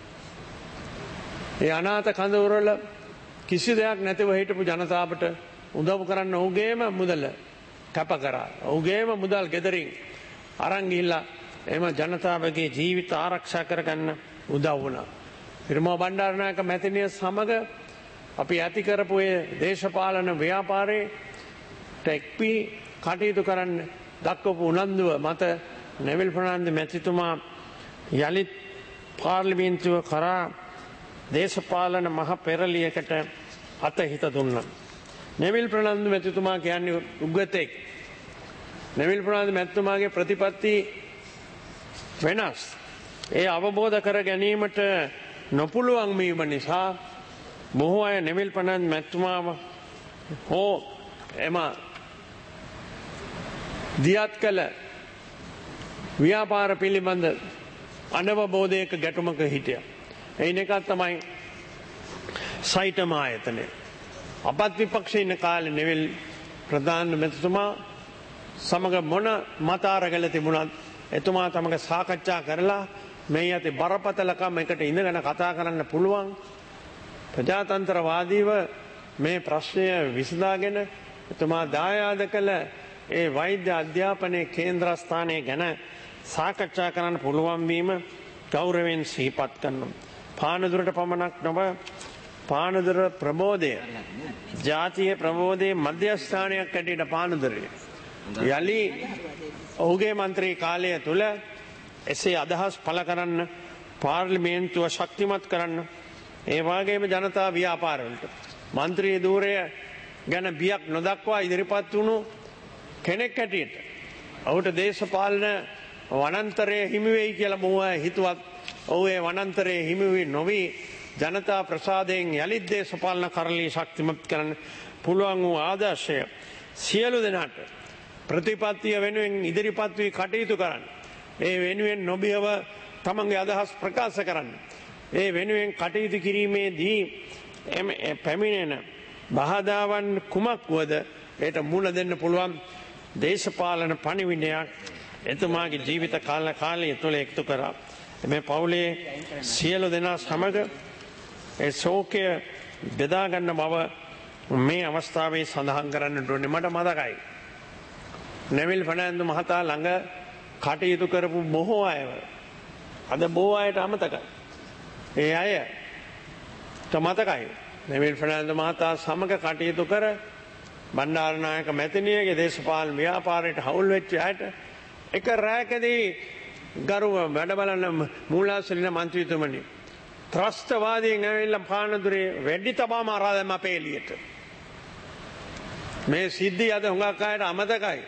ඒ අනාථ කඳවුරවල කිසි දෙයක් නැතිව හිටපු ජනතාවට උදව් කරන්න ඔහුගේම මුදල කැප කරා. ඔහුගේම මුදල් ගෙදරින් අරන් ගිහිල්ලා එම ජනතාවගේ ජීවිත ආරක්ෂා කරගන්න උදව් වුණා. පිරිමෝ බණ්ඩාරනායක මැතිනිය සමග අපි ඇති කරපු ඒ දේශපාලන ව්‍යාපාරයේ ටෙක්පි කටයුතු කරන්න දක්වපු උනන්දුව මත නෙවිල් ප්‍රනාන්දු මැතිතුමා යලිත් පාර්ලිමේන්තුව කරා දේශපාලන මහ පෙරලියකට අතහිත දුන්නා. නෙවිල් ප්‍රනාන්දු මැතිතුමා කියන්නේ උගතෙක්. නෙවිල් ප්‍රනාන්දු මැතිතුමාගේ ප්‍රතිපත්ති වෙනස්. ඒ අවබෝධ කර ගැනීමට නොපුළුවන් වීම නිසා බොහෝ අය නෙවිල් ප්‍රනාන්දු මැතිතුමාව හෝ එම දියත් කළ ව්‍යාපාර පිළිබඳ අනවබෝධයක ගැටුමක හිටියා. එයින් එකක් තමයි සයිටම ආයතනය. අපත් විපක්ෂයේ ඉන්න කාලේ නෙවිල් ප්‍රනාන්දු මැතිතුමා සමග මොන මතාරගල තිබුණත් එතුමා තමග සාකච්ඡා කරලා මේ යති බරපතලකම් එකට ඉඳගෙන කතා කරන්න පුළුවන් ප්‍රජාතන්ත්‍රවාදීව මේ ප්‍රශ්නය විසඳාගෙන එතුමා දායාද කළ ඒ වෛද්‍ය අධ්‍යාපනයේ කේන්ද්‍රස්ථානය ගැන සාකච්ඡා කරන්න පුළුවන් වීම ගෞරවයෙන් සිහිපත් කරනවා. පානදුරට පමණක් නොව පානදුර ප්‍රබෝධය ජාතිය ප්‍රබෝධයේ මධ්‍යස්ථානයක් හැටියට පානදුරේ යලි ඔහුගේ මන්ත්‍රී කාලය තුළ එසේ අදහස් පළ කරන්න පාර්ලිමේන්තුව ශක්තිමත් කරන්න ඒ වගේම ජනතා ව්‍යාපාරවලට මන්ත්‍රී ධූරය ගැන බියක් නොදක්වා ඉදිරිපත් වුණු කෙනෙක් හැටියට ඔහුට දේශපාලන වනන්තරයේ හිමි වෙයි කියලා බොහෝ අය හිතුවත් ඔහු ඒ වනන්තරයේ හිමි වී නොවි ජනතා ප්‍රසාදයෙන් යලිත් දේශපාලන කරලිය ශක්තිමත් කරන්න පුළුවන් වූ ආදර්ශය සියලු දෙනාට ප්‍රතිපත්තිය වෙනුවෙන් ඉදිරිපත් වී කටයුතු කරන්න. ඒ වෙනුවෙන් නොබියව තමන්ගේ අදහස් ප්‍රකාශ කරන්න. ඒ වෙනුවෙන් කටයුතු කිරීමේදී පැමිණෙන බාධාවන් කුමක් වුවද ඒට මුහුණ දෙන්න පුළුවන් දේශපාලන පණිවිඩයක් එතුමාගේ ජීවිත කාලය තුළ එකතු කරා. මේ පවුලේ සියලු දෙනා සමග ඒ ශෝකය බෙදාගන්න බව මේ අවස්ථාවේ සඳහන් කරන්නට ඕනේ. මට මතකයි නෙවිල් ප්‍රනාන්දු මහතා ළඟ කටයුතු කරපු බොහෝ අයව අද බොහෝ අයට අමතකයි. ඒ අයට මතකයි නෙවිල් ප්‍රනාන්දු මහතා සමග කටයුතු කර බණ්ඩාරනායක මැතිනියගේ දේශපාලන ව්‍යාපාරයට හවුල් වෙච්ච අයට එක රැකදී ගරුව වැඩ බලන මූලාසනික මන්ත්‍රීතුමනි ත්‍රස්තවාදීන් ඇවිල්ලා පානදුරේ වෙඩි තබාම අරා දැම්ම අපේ එළියට. මේ සිද්ධිය අද හුඟක් අයට අමතකයි.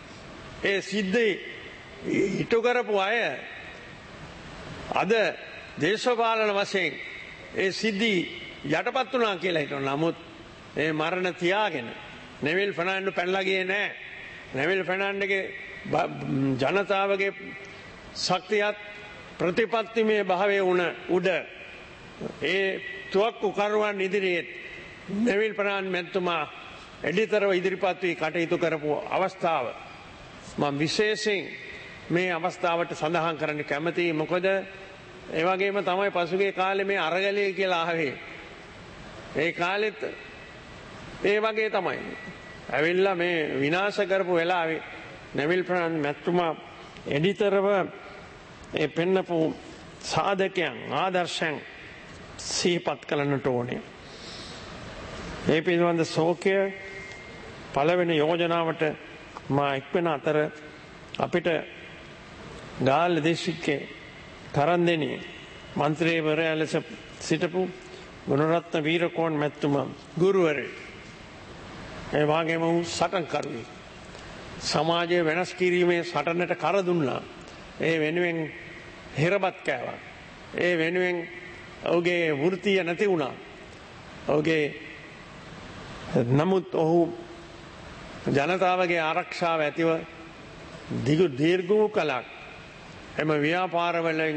ඒ සිද්ධි ඉටු කරපු අය අද දේශපාලන වශයෙන් ඒ සිද්ධි යටපත් වුණා කියලා හිතනවා. නමුත් ඒ මරණ තියාගෙන නෙවිල් ෆර්නෑන්ඩෝ පැනලා ගියේ නැහැ. නෙවිල් ෆර්නෑන්ඩෝගේ ජනතාවගේ ශක්තියත් ප්‍රතිපත්තිමය භාවයේ උඩ ඒ තුවක්කු කරුවන් ඉදිරියේ නෙවිල් ෆර්නෑන්ඩ් මැතිතුමා එඩිතරව ඉදිරිපත් වී කටයුතු කරපු අවස්ථාව මම විශේෂයෙන් මේ අවස්ථාවට සඳහන් කරන්න කැමතියි. මොකද ඒ වගේම තමයි පසුගිය කාලේ මේ අරගලය කියලා ආවේ. ඒ කාලෙත් ඒ වගේ තමයි. ඇවිල්ලා මේ විනාශ කරපු වෙලාවේ නෙවිල් ෆර්නෑන්ඩ් මැතිතුමා එඩිතරව ඒ පෙන්නපු සාධකයන් ආදර්ශයන් සිහිපත් කරන්නට ඕනේ. ඒ පිළිබඳ ශෝකය පළවෙනි යෝජනාවට මා එක්වෙන අතර අපිට ගාල්ල දිස්ත්‍රික්කයේ කරන්දෙනියේ මන්ත්‍රීවරයා ලෙස සිටපු ගුණරත්න වීරකෝන් මැතිතුමා ගුරුවරයෙක්. ඒ වගේම වූ සටන්කරුවෙක්. සමාජය වෙනස් කිරීමේ සටනට කර දුන්නා. ඒ වෙනුවෙන් හිරබත් කෑවා. ඒ වෙනුවෙන් ඔහුගේ වෘත්තිය නැති වුණා. ඔහුගේ නමුත් ඔහු ජනතාවගේ ආරක්ෂාව ඇතිව දීර්ඝ කලක් එම ව්‍යාපාරවලින්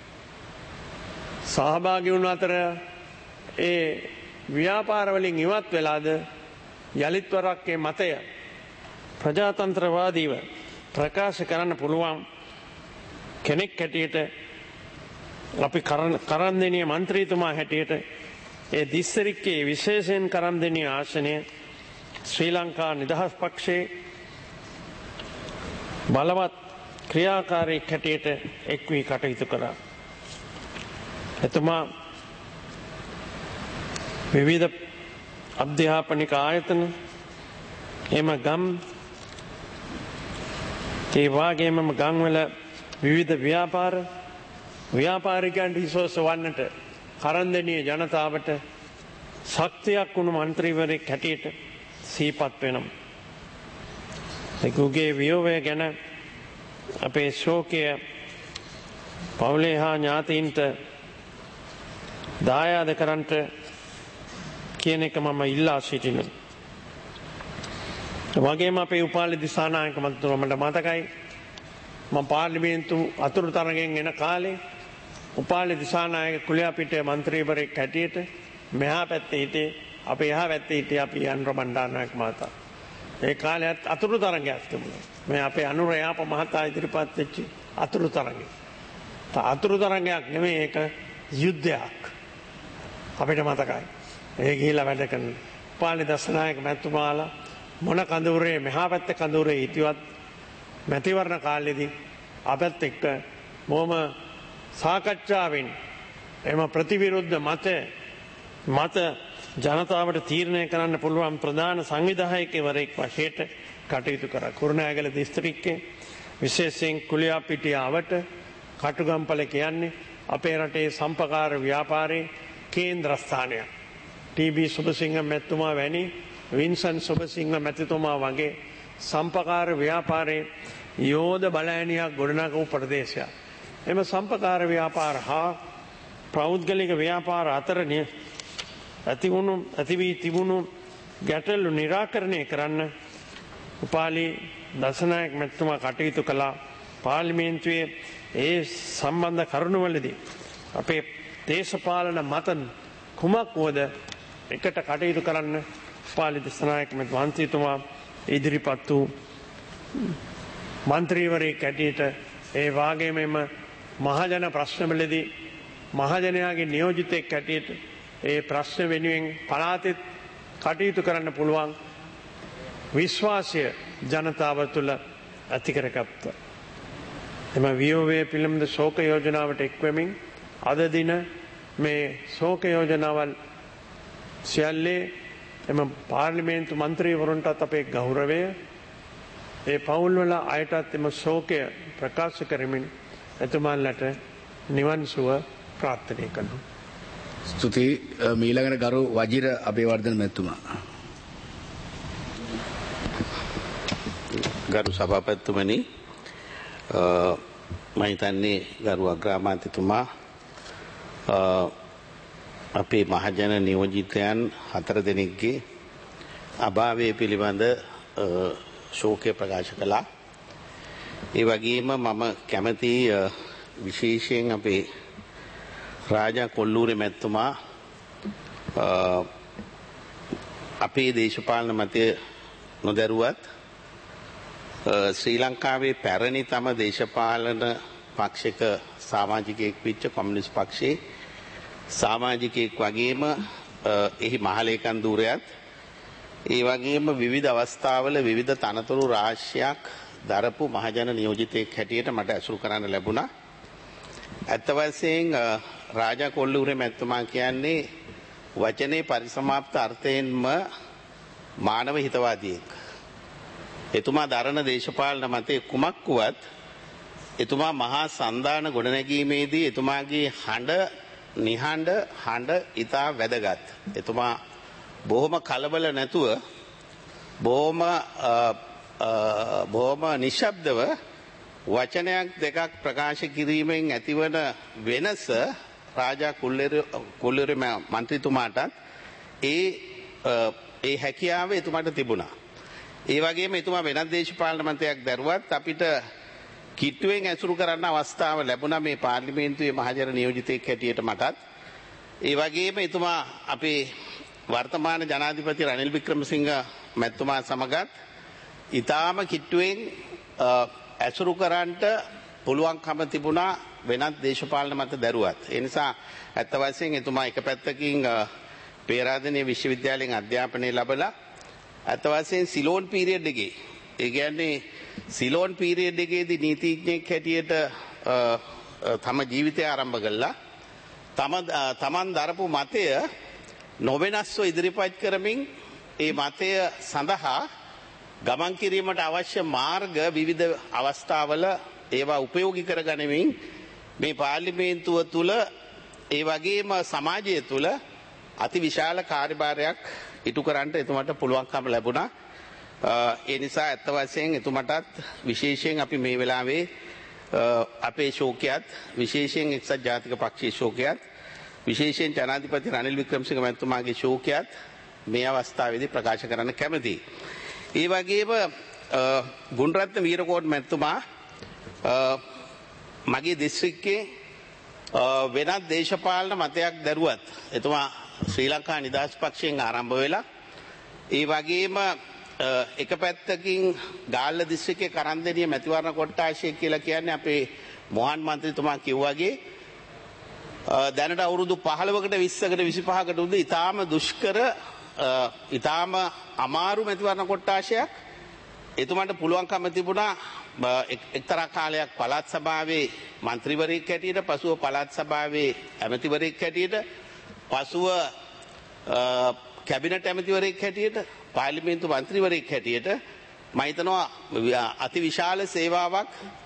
සහභාගී වුණ අතර ඒ ව්‍යාපාරවලින් ඉවත් වෙලාද යලිත් වරක් ඒ මතය ප්‍රජාතන්ත්‍රවාදීව ප්‍රකාශ කරන්න පුළුවන් කෙනෙක් හැටියට අපි කරන්දෙනිය මන්ත්‍රීතුමා හැටියට ඒ දිස්ත්‍රික්කයේ විශේෂයෙන් කරන්දෙනිය ආසනය ශ්‍රී ලංකා නිදහස් පක්ෂයේ බලවත් ක්‍රියාකාරී හැටියට එක් වී කටයුතු කළා. එතුමා විවිධ අධ්‍යාපනික ආයතන එම ගම් ඒ වගේම ගම්වල විවිධ ව්‍යාපාරිකයන්ට හිසෝස වන්නට කරන්දෙනිය ජනතාවට ශක්තියක් වුණු මන්ත්‍රීවරයෙක් හැටියට සිහිපත් වෙනවා. එකුගේ වියෝවය ගැන අපේ ශෝකය පවුලේ හා ඥාතීන්ට දායාද කරන්නට කියන එක මම ඉල්ලා සිටිනවා. වගේම අපේ උපාලි දිසානායක මන්ත්‍රීතුමා මට මතකයි මම පාර්ලිමේන්තු අතුරු තරගෙන් එන කාලේ උපාලි දිසානායක කුලියාපිටිය මන්ත්‍රීවරයෙක් හැටියට මෙහා පැත්තේ හිටියේ අපේ එහා පැත්තේ හිටියේ අපි අනුර බණ්ඩාරනායක මහතා. ඒ කාලේ අතුරු තරගයක් තිබුණා. මේ අපේ අනුර යාප මහතා ඉදිරිපත් වෙච්ච අතුරු තරගය. අතුරු තරගයක් නෙමෙයි ඒක යුද්ධයක්. අපිට මතකයි. ඒ ගිහිලා වැඩ කරන උපාලි දසනායක මැතිතුමාලා මොන කඳවුරේ මෙහා පැත්තේ කඳවුරේ හිටියවත් මැතිවරණ කාලෙදී අපත් එක්ක මොම සාකච්ඡාවෙන් එම ප්‍රතිවිරුද්ධ මත ජනතාවට තීරණය කරන්න පුළුවන් ප්‍රධාන සංවිධායකවරයෙක් වශයෙන් කටයුතු කරා. කුරුණෑගල දිස්ත්‍රික්කයේ විශේෂයෙන් කුලියාපිටිය අවට කටුගම්පල කියන්නේ අපේ රටේ සම්පකාර ව්‍යාපාරයේ කේන්ද්‍රස්ථානයක්. ටී.බී. සුබසිංහ මැතිතුමා වැනි වින්සන් සුබසිංහ මැතිතුමා වගේ සම්පකාර ව්‍යාපාරයේ යෝධ බලෑනියක් ගොඩනගපු ප්‍රදේශයක්. එම සම්පකාර ව්‍යාපාර හා පෞද්ගලික ව්‍යාපාර අතර ඇති වී තිබුණු ගැටලු निराකරණය කරන්න උපාලි දසනායක මැතිතුමා කටයුතු කළා. පාර්ලිමේන්තුවේ ඒ සම්බන්ධ කරුණවලදී අපේ දේශපාලන මත කුමක් වුවද එකට කටයුතු කරන්න උපාලි දසනායක මන්ත්‍රීතුමා ඉදිරිපත් වූ මන්ත්‍රීවරයෙක් හැටියට ඒ වාගේම මහජන ප්‍රශ්නවලදී මහජනයාගේ නියෝජිතෙක් හැටියට ඒ ප්‍රශ්න වෙනුවෙන් පළාතෙත් කටයුතු කරන්න පුළුවන් විශ්වාසය ජනතාව තුළ ඇති කරගත්තා. එම වියෝවය පිළිබඳ ශෝක යෝජනාවට එක්වෙමින් අද දින මේ ශෝක යෝජනාවල් සියල්ලේ එම පාර්ලිමේන්තු මන්ත්‍රීවරුන්ටත් අපේ ගෞරවය ඒ පවුල්වල අයටත් එම ශෝකය ප්‍රකාශ කරමින් එතුමන්ලට නිවන් සුව ප්‍රාර්ථනා කරනවා. ස්තුතියි. මීළඟට ගරු වජිර අබේවර්ධන මැතිතුමා. ගරු සභාපතිතුමනි, මම හිතන්නේ ගරු අග්‍රාමාත්‍යතුමා අපේ මහජන නියෝජිතයන් 4 දෙනෙක්ගේ අභාවය පිළිබඳ ශෝකය ප්‍රකාශ කළා. ඒ වගේම මම කැමති විශේෂයෙන් අපේ රාජා කොල්ලූරේ මැතිතුමා අපේ දේශපාලන මතය නොදැරුවත් ශ්‍රී ලංකාවේ පැරණි තම දේශපාලන පක්ෂික සමාජිකයෙක් වෙච්ච කොමියුනිස්ට් පක්ෂයේ සමාජිකයෙක් වගේම එහි මහලේකම් ධූරයත් ඒ වගේම විවිධ අවස්ථාවල විවිධ තනතුරු රාශියක් දරපු මහජන නියෝජිතයෙක් හැටියට මට ඇසුරු කරන්න ලැබුණා. ඇත්ත වශයෙන් රාජා කොල්ලූරේ මැතිතුමා කියන්නේ වචනේ පරිසමාප්ත අර්ථයෙන්ම මානව හිතවාදියෙක්. එතුමා දරන දේශපාලන මතය කුමක් වුවත් එතුමා මහා සන්දාන ගොඩනැගීමේදී එතුමාගේ හඬ ඉතා වැදගත්. එතුමා බොහොම කලබල නැතුව බොහොම නිශ්ශබ්දව වචනයක් දෙකක් ප්‍රකාශ කිරීමෙන් ඇතිවන වෙනස රාජා කොල්ලූරේ මන්ත්‍රීතුමාටත් ඒ හැකියාව එතුමාට තිබුණා. ඒ වගේම එතුමා වෙනත් දේශපාලන මතයක් දැරුවත් අපිට කිට්ටුවෙන් ඇසුරු කරන්න අවස්ථාව ලැබුණා මේ පාර්ලිමේන්තුවේ මහජන නියෝජිතයෙක් හැටියට මටත්. ඒ වගේම එතුමා අපේ වර්තමාන ජනාධිපති රනිල් වික්‍රමසිංහ මැතිතුමා සමගත් ඊටාම කිට්ටුවෙන් ඇසුරු කරන්නට පුළුවන්කම තිබුණා වෙනත් දේශපාලන මත දැරුවත්. ඒ නිසා ඇත්ත වශයෙන් එතුමා එක පැත්තකින් පේරාදෙණිය විශ්වවිද්‍යාලයෙන් අධ්‍යාපනය ලැබලා ඇත්ත වශයෙන් සිලෝන් පීරියඩ් එකේ ඒ කියන්නේ සිලෝන් පීරියඩ් එකේදී නීතිඥයෙක් හැටියට තම ජීවිතය ආරම්භ කළා. තමන් දරපු මතය නොවෙනස්ව ඉදිරිපත් කරමින් ඒ මතය සඳහා ගමන් කිරීමට අවශ්‍ය මාර්ග විවිධ අවස්ථාවල ඒවා උපයෝගී කරගනිමින් මේ පාර්ලිමේන්තුව තුළ ඒ වගේම සමාජය තුළ අතිවිශාල කාර්යභාරයක් ඉටු කරන්නට එතුමාට පුළුවන්කම ලැබුණා. ඒ නිසා ඇත්ත වශයෙන් එතුමාටත් විශේෂයෙන් අපි මේ වෙලාවේ අපේ ශෝකයත් විශේෂයෙන් එක්සත් ජාතික පක්ෂයේ ශෝකයත් විශේෂයෙන් ජනාධිපති රනිල් වික්‍රමසිංහ මැතිතුමාගේ ශෝකයත් මේ අවස්ථාවේදී ප්‍රකාශ කරන්න කැමතියි. ඒ වගේම ගුණරත්න වීරකෝන් මැතිතුමා මගේ දිස්ත්‍රික්කයේ වෙනත් දේශපාලන මතයක් දැරුවත් එතුමා ශ්‍රී ලංකා නිදහස් පක්ෂයෙන් ආරම්භ වෙලා ඒ වගේම එක පැත්තකින් ගාල්ල දිස්ත්‍රික්කයේ කරන්දෙනිය මැතිවරණ කොට්ටාශය කියලා කියන්නේ අපේ මොහන් මන්ත්‍රීතුමා කිව්වාගේ දැනට අවුරුදු 15කට 20කට 25කට උද ඉතාම දුෂ්කර ඉතාම අමාරු මැතිවරණ කොට්ටාශයක් එතුමාට පුළුවන්කම තිබුණා එක්තරා කාලයක් පළාත් සභාවේ මන්ත්‍රීවරයෙක් හැටියට පසුව පළාත් සභාවේ ඇමතිවරයෙක් හැටියට පසුව කැබිනට් ඇමතිවරයෙක් හැටියට පාර්ලිමේන්තු මන්ත්‍රීවරයෙක් හැටියට මම හිතනවා අතිවිශාල සේවාවක්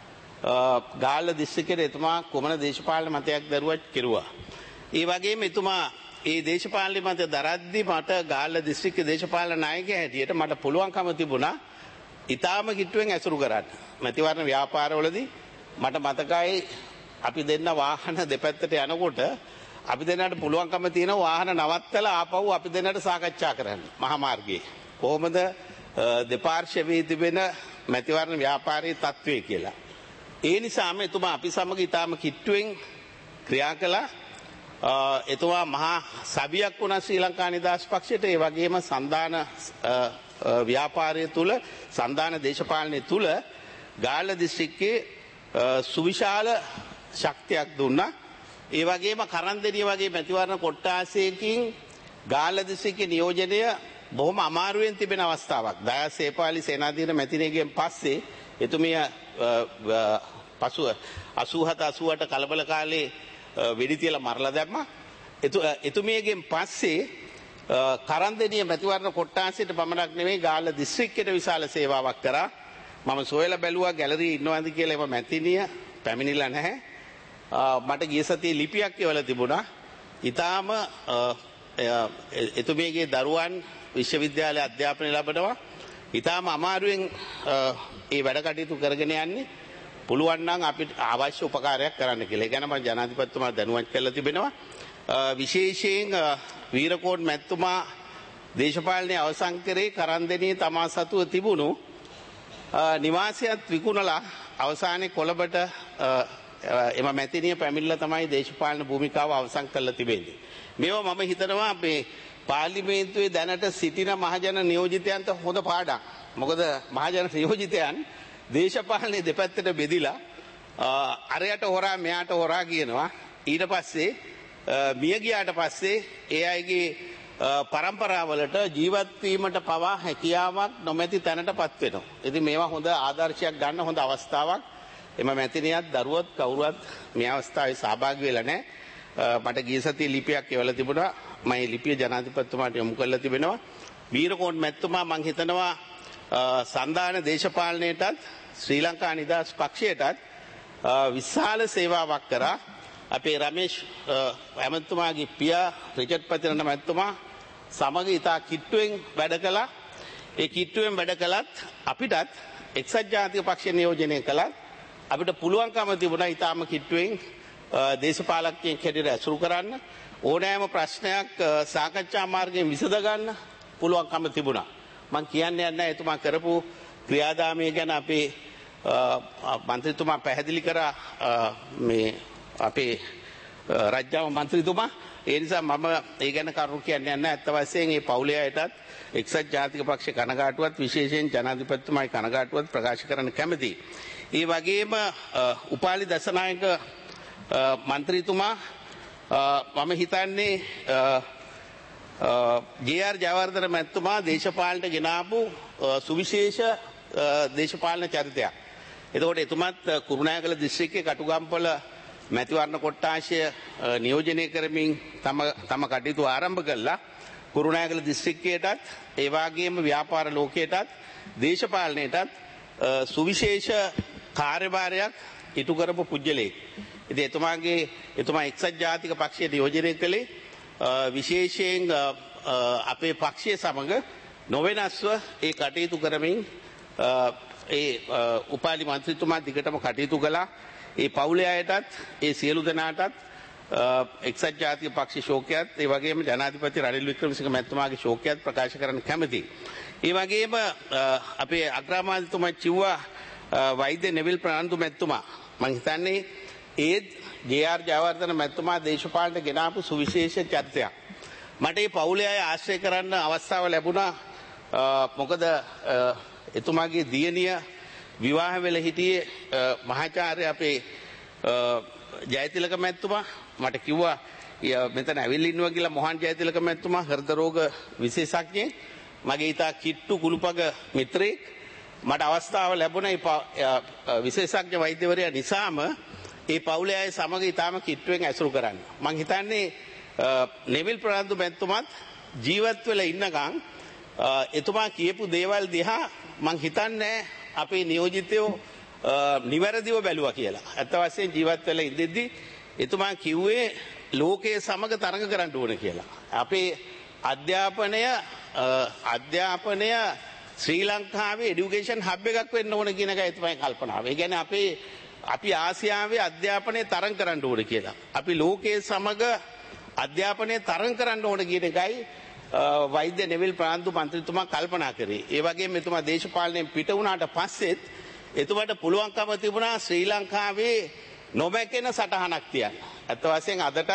ගාල්ල දිස්ත්‍රික්කයේ එතුමා කොමන දේශපාලන මතයක් දරුවත් කෙරුවා. ඒ වගේම එතුමා ඒ දේශපාලන මත දරද්දි මට ගාල්ල දිස්ත්‍රික්කයේ දේශපාලන නායකයා හැටියට මට පුළුවන්කම තිබුණා ඊටාම කිට්ටුවෙන් ඇසුරු කරන්න. මැතිවරණ ව්‍යාපාරවලදී මට මතකයි අපි දෙන්න වාහන දෙපැත්තට යනකොට අපි දෙන්නට පුළුවන්කම තියෙන වාහන නවත්තලා ආපහු අපි දෙන්නට සාකච්ඡා කරන්න මහා මාර්ගයේ. කොහොමද දෙපාර්ශ්වයේ තිබෙන මැතිවරණ ව්‍යාපාරයේ තත්ත්වය කියලා. ඒ නිසාම එතුමා අපි සමග ඊටාම කිට්ටුවෙන් ක්‍රියා කළා. එතුමා මහා සභියක් වුණා ශ්‍රී ලංකා නිදහස් පක්ෂයට. ඒ වගේම සන්දාන ව්‍යාපාරය තුල සන්දාන දේශපාලනය තුල ගාල්ල දිස්ත්‍රික්කයේ සුවිශාල ශක්තියක් දුන්නා. ඒ වගේම කරන්දෙනිය වගේ මැතිවරණ කොට්ටාසයකින් ගාල්ල දිස්ත්‍රික්කයේ නියෝජනය බොහොම අමාරුවෙන් තිබෙන අවස්ථාවක්. දයාස් සේපාලි සේනාධීර මැතිණියගෙන් පස්සේ එතුමිය පසුව 87 88 කලබල කාලේ වෙඩි තියලා මරලා දැම්මා. එතුමියගෙන් පස්සේ කරන්දෙනිය මැතිවරණ කොට්ටාසයට පමණක් නෙවෙයි ගාල්ල දිස්ත්‍රික්කයට විශාල සේවාවක් කරා. මම සොයලා බැලුවා ගැලරියේ ඉන්නවද කියලා. ඒව මැතිණිය පැමිණිලා නැහැ. මට ගිය සතියේ ලිපියක් කියවලා තිබුණා. ඊටාම එතුමියගේ දරුවන් විශ්වවිද්‍යාලයේ අධ්‍යාපනය ලබනවා. ඊටාම අමාරුවෙන් ඒ වැඩ කටයුතු කරගෙන යන්නේ. පුළුවන් නම් අපිට අවශ්‍ය උපකාරයක් කරන්න කියලා. ඒ ගැන මම ජනාධිපතිතුමා දැනුවත් කරලා තිබෙනවා. විශේෂයෙන් වීරකෝන් මැතිතුමා දේශපාලනයේ අවසන් කරේ කරන්දෙනියේ තමා සතුව තිබුණු නිවාසයත් විකුණලා අවසානයේ කොළඹට එම මැතිනිය පැමිණිලා තමයි දේශපාලන භූමිකාව අවසන් කරලා තිබෙන්නේ. මේවා මම හිතනවා අපේ පාර්ලිමේන්තුවේ දැනට සිටින මහජන නියෝජිතයන්ට හොඳ පාඩම්. මොකද මහජන නියෝජිතයන් දේශපාලනයේ දෙපැත්තට බෙදිලා අරයට හොරා මෙයාට හොරා කියනවා. ඊට පස්සේ මිය ගියාට පස්සේ ඒ අයගේ පරම්පරාවලට ජීවත් වීමට පවා හැකියාවක් නොමැති තැනටපත් වෙනවා. ඉතින් මේවා හොඳ ආදර්ශයක් ගන්න හොඳ අවස්ථාවක්. එම මැතිනියත් දරුවත් කවුරුවත් මේ අවස්ථාවේ සහභාගී වෙලා නැහැ. මට ගිය සතියේ ලිපියක් එවලා තිබුණා. මම මේ ලිපිය ජනාධිපතිතුමාට යොමු කරලා තිබෙනවා. වීරකෝන් මැතිතුමා මම හිතනවා සන්දාන දේශපාලනයටත් ශ්‍රී ලංකා නිදහස් පක්ෂයටත් විශාල සේවාවක් කරා. අපේ රමේෂ් ඇමතුමාගේ පියා රිචඩ් පතිරණ මැතිතුමා සමග ඉතා කිට්ටුවෙන් වැඩ කළා. ඒ කිට්ටුවෙන් වැඩ කළත් අපිටත් එක්සත් ජාතික පක්ෂ නියෝජනය කළත් අපිට පුළුවන්කම තිබුණා ඊටාම කිට්ටුවෙන් දේශපාලකයෙක් හැටියට ඇසුරු කරන්න ඕනෑම ප්‍රශ්නයක් සාකච්ඡා මාර්ගයෙන් විසඳ ගන්න පුළුවන්කම තිබුණා. මම කියන්නේ නැහැ එතුමා කරපු ක්‍රියාදාමය ගැන අපේ මන්ත්‍රීතුමා පැහැදිලි කරා මේ අපේ රාජ්‍ය මන්ත්‍රීතුමා. ඒ නිසා මම ඒ ගැන කරුණු කියන්නේ නැහැ. අත්ත වශයෙන් මේ පවුලේ අයටත් එක්සත් ජාතික පක්ෂ කනගාටුවත් විශේෂයෙන් ජනාධිපතිතුමායි කනගාටුවත් ප්‍රකාශ කරන්න කැමතියි. ඒ වගේම උපාලි දසනායක මන්ත්‍රීතුමා මම හිතන්නේ ජේ.ආර්. ජයවර්ධන මැතිතුමා දේශපාලනට ගෙනාවු සුවිශේෂ දේශපාලන චරිතයක්. එතකොට එතුමත් කුරුණෑගල දිස්ත්‍රික්කයේ කටුගම්පොළ මැතිවරණ කොට්ටාශය නියෝජනය කරමින් තම කටයුතු ආරම්භ කළා. කුරුණෑගල දිස්ත්‍රික්කයටත් ඒ වගේම ව්‍යාපාර ලෝකයටත් දේශපාලනයටත් සුවිශේෂ කාර්යභාරයක් ඉටු කරපු පුජ්‍යලෙක්. ඉතින් එතුමා එක්සත් ජාතික පක්ෂයට නියෝජනය කළේ විශේෂයෙන් අපේ පක්ෂය සමග නොවෙනස්ව ඒ කටයුතු කරමින් ඒ උපාලි මන්ත්‍රීතුමා දිගටම කටයුතු කළා. ඒ පවුලේ අයටත් ඒ සියලු දෙනාටත් එක්සත් ජාතික පක්ෂ ශෝකයත් ඒ වගේම ජනාධිපති රනිල් වික්‍රමසිංහ මැතිතුමාගේ ශෝකයත් ප්‍රකාශ කරන්න කැමතියි. ඒ වගේම අපේ අග්‍රාමාත්‍යතුමා කිව්වා වෛද්‍ය නෙවිල් ප්‍රනාන්දු මැතිතුමා මම හිතන්නේ ඒත් ජේ.ආර්. ජයවර්ධන මැතිතුමා දේශපාලනට ගෙනාවු සුවිශේෂ චරිතයක්. මට මේ පවුලේ අය ආශ්‍රය කරන්න අවස්ථාව ලැබුණා. මොකද එතුමාගේ දියණිය විවාහ වෙලා හිටියේ මහාචාර්ය අපේ ජයතිලක මැතිතුමා මට කිව්වා මෙතන ඇවිල්ලා ඉන්නවා කියලා මොහන් ජයතිලක මැතිතුමා හෘද රෝග විශේෂඥයෙක් මගේ ඉතා කිට්ටු කුළුපග මිත්‍රයෙක්. මට අවස්ථාව ලැබුණා විශේෂඥ වෛද්‍යවරයා නිසාම ඒ පවුලේ අය සමග ඉතාම කිට්ටුවෙන් ඇසුරු කරන්න. මම හිතන්නේ නෙවිල් ප්‍රනාන්දු මැතිතුමාත් ජීවත් වෙලා ඉන්නකම් එතුමා කියපු දේවල් දිහා මම හිතන්නේ අපේ නියෝජිතයෝ නිවැරදිව බැලුවා කියලා. අත්ත වශයෙන් ජීවත් වෙලා ඉඳිද්දී එතුමා කිව්වේ ලෝකයේ සමග තරඟ කරන්න ඕන කියලා. අපේ අධ්‍යාපනය ශ්‍රී ලංකාවේ এডুকেෂන් හබ් එකක් වෙන්න ඕන කියන එකයි එතුමාගේ කල්පනාව. ඒ කියන්නේ අපි ආසියාවේ අධ්‍යාපනය තරඟ කරන්න ඕන කියලා. අපි ලෝකයේ සමග අධ්‍යාපනය තරඟ කරන්න ඕන කියන එකයි වෛද්‍ය නෙවිල් ප්‍රනාන්දු මන්ත්‍රීතුමා කල්පනා කරේ. ඒ වගේම එතුමා දේශපාලනයෙන් පිට වුණාට පස්සෙත් එතුමාට පුළුවන්කම තිබුණා ශ්‍රී ලංකාවේ නොමැකෙන සටහනක් තියන්න. අත් වශයෙන් අදටත්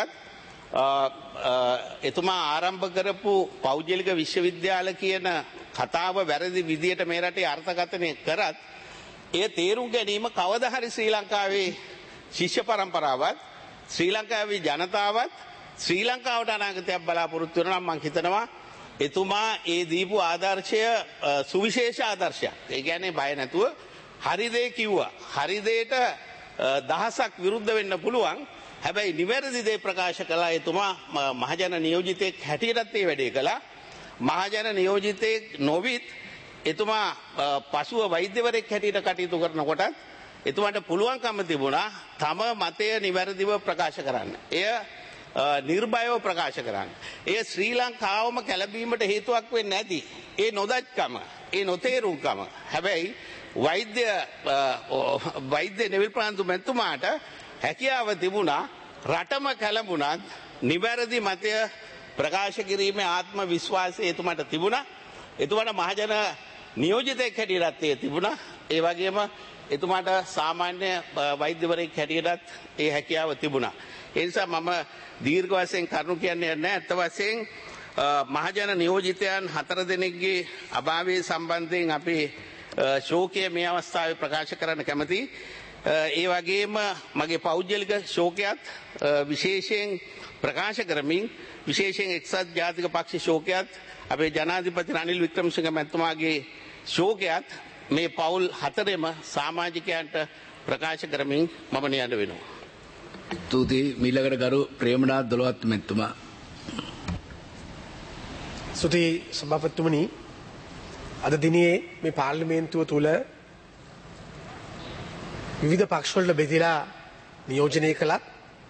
එතුමා ආරම්භ කරපු පෞද්ගලික විශ්වවිද්‍යාල කියන කතාව වැරදි විදියට මේ රටේ අර්ථකථනය කරත් ඒ තේරුම් ගැනීම කවදා හරි ශ්‍රී ලංකාවේ ශිෂ්‍ය පරම්පරාවත් ශ්‍රී ලංකාවේ ජනතාවත් ශ්‍රී ලංකාවට අනාගතයක් බලාපොරොත්තු වෙනවා නම් මම හිතනවා එතුමා ඒ දීපු ආදර්ශය සුවිශේෂ ආදර්ශයක්. ඒ කියන්නේ බය නැතුව හරි දේ කිව්වා. හරි දෙයට දහසක් විරුද්ධ වෙන්න පුළුවන්. හැබැයි නිවැරදි දේ ප්‍රකාශ කළා එතුමා මහජන නියෝජිතයෙක් හැටියටත් ඒ වැඩේ කළා. මහජන නියෝජිතයෙක් නොවිත් එතුමා පසුව වෛද්‍යවරයෙක් හැටියට කටයුතු කරනකොට එතුමාට පුළුවන්කම තිබුණා තම මතය නිවැරදිව ප්‍රකාශ කරන්න. එය නිර්භයව ප්‍රකාශ කරන්න. එය ශ්‍රී ලංකාවම කැළඹීමට හේතුවක් වෙන්නේ නැති. ඒ නොදත්කම, ඒ නොතේරුම්කම. හැබැයි වෛද්‍ය නෙවිල් ප්‍රනාන්දු මැතිතුමාට හැකියාව තිබුණා රටම කැළඹුණත් නිවැරදි මතය ප්‍රකාශ කිරීමේ ආත්ම විශ්වාසය එතුමාට තිබුණා. එතුමාට මහජන නියෝජිතයෙක් හැටියටත් ඒ තිබුණා. ඒ වගේම එතුමාට සාමාන්‍ය වෛද්‍යවරයෙක් හැටියටත් ඒ හැකියාව තිබුණා. ඒ නිසා මම දීර්ඝ වශයෙන් කරුණු කියන්නේ නැහැ. අත්ත වශයෙන් මහජන නියෝජිතයන් 4 දෙනෙක්ගේ අභාවය සම්බන්ධයෙන් අපි ශෝකය මේ අවස්ථාවේ ප්‍රකාශ කරන්න කැමතියි. ඒ වගේම මගේ පෞද්ගලික ශෝකයත් විශේෂයෙන් ප්‍රකාශ කරමින් විශේෂයෙන් එක්සත් ජාතික පක්ෂ ශෝකයත් අපේ ජනාධිපති රනිල් වික්‍රමසිංහ මැතිතුමාගේ ශෝකයත් මේ පවුල් 4ෙම සමාජිකයන්ට ප්‍රකාශ කරමින් මම නියඬ වෙනවා. ස්තුතියි. මීළඟට ගරු ප්‍රේමනාත් දොළවත් මැතිතුමා. ස්තුතියි සභාපතිතුමනි. අද දිනේ මේ පාර්ලිමේන්තුව තුල විවිධ පක්ෂවලට බෙදලා නියෝජනය කළත්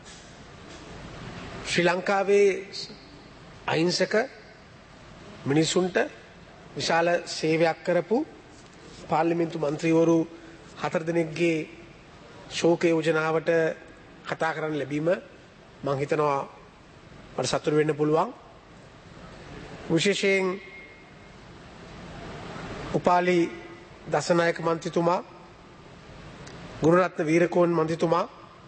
ශ්‍රී ලංකාවේ අහිංසක මිනිසුන්ට විශාල සේවයක් කරපු පාර්ලිමේන්තු මන්ත්‍රීවරු 4 දෙනෙක්ගේ ශෝක යෝජනාවට කතා කරන්න ලැබීම මම හිතනවා මට සතුටු වෙන්න පුළුවන්. විශේෂයෙන් උපාලි දසනායක මන්ත්‍රීතුමා, ගුණරත්න වීරකෝන් මන්ත්‍රීතුමා,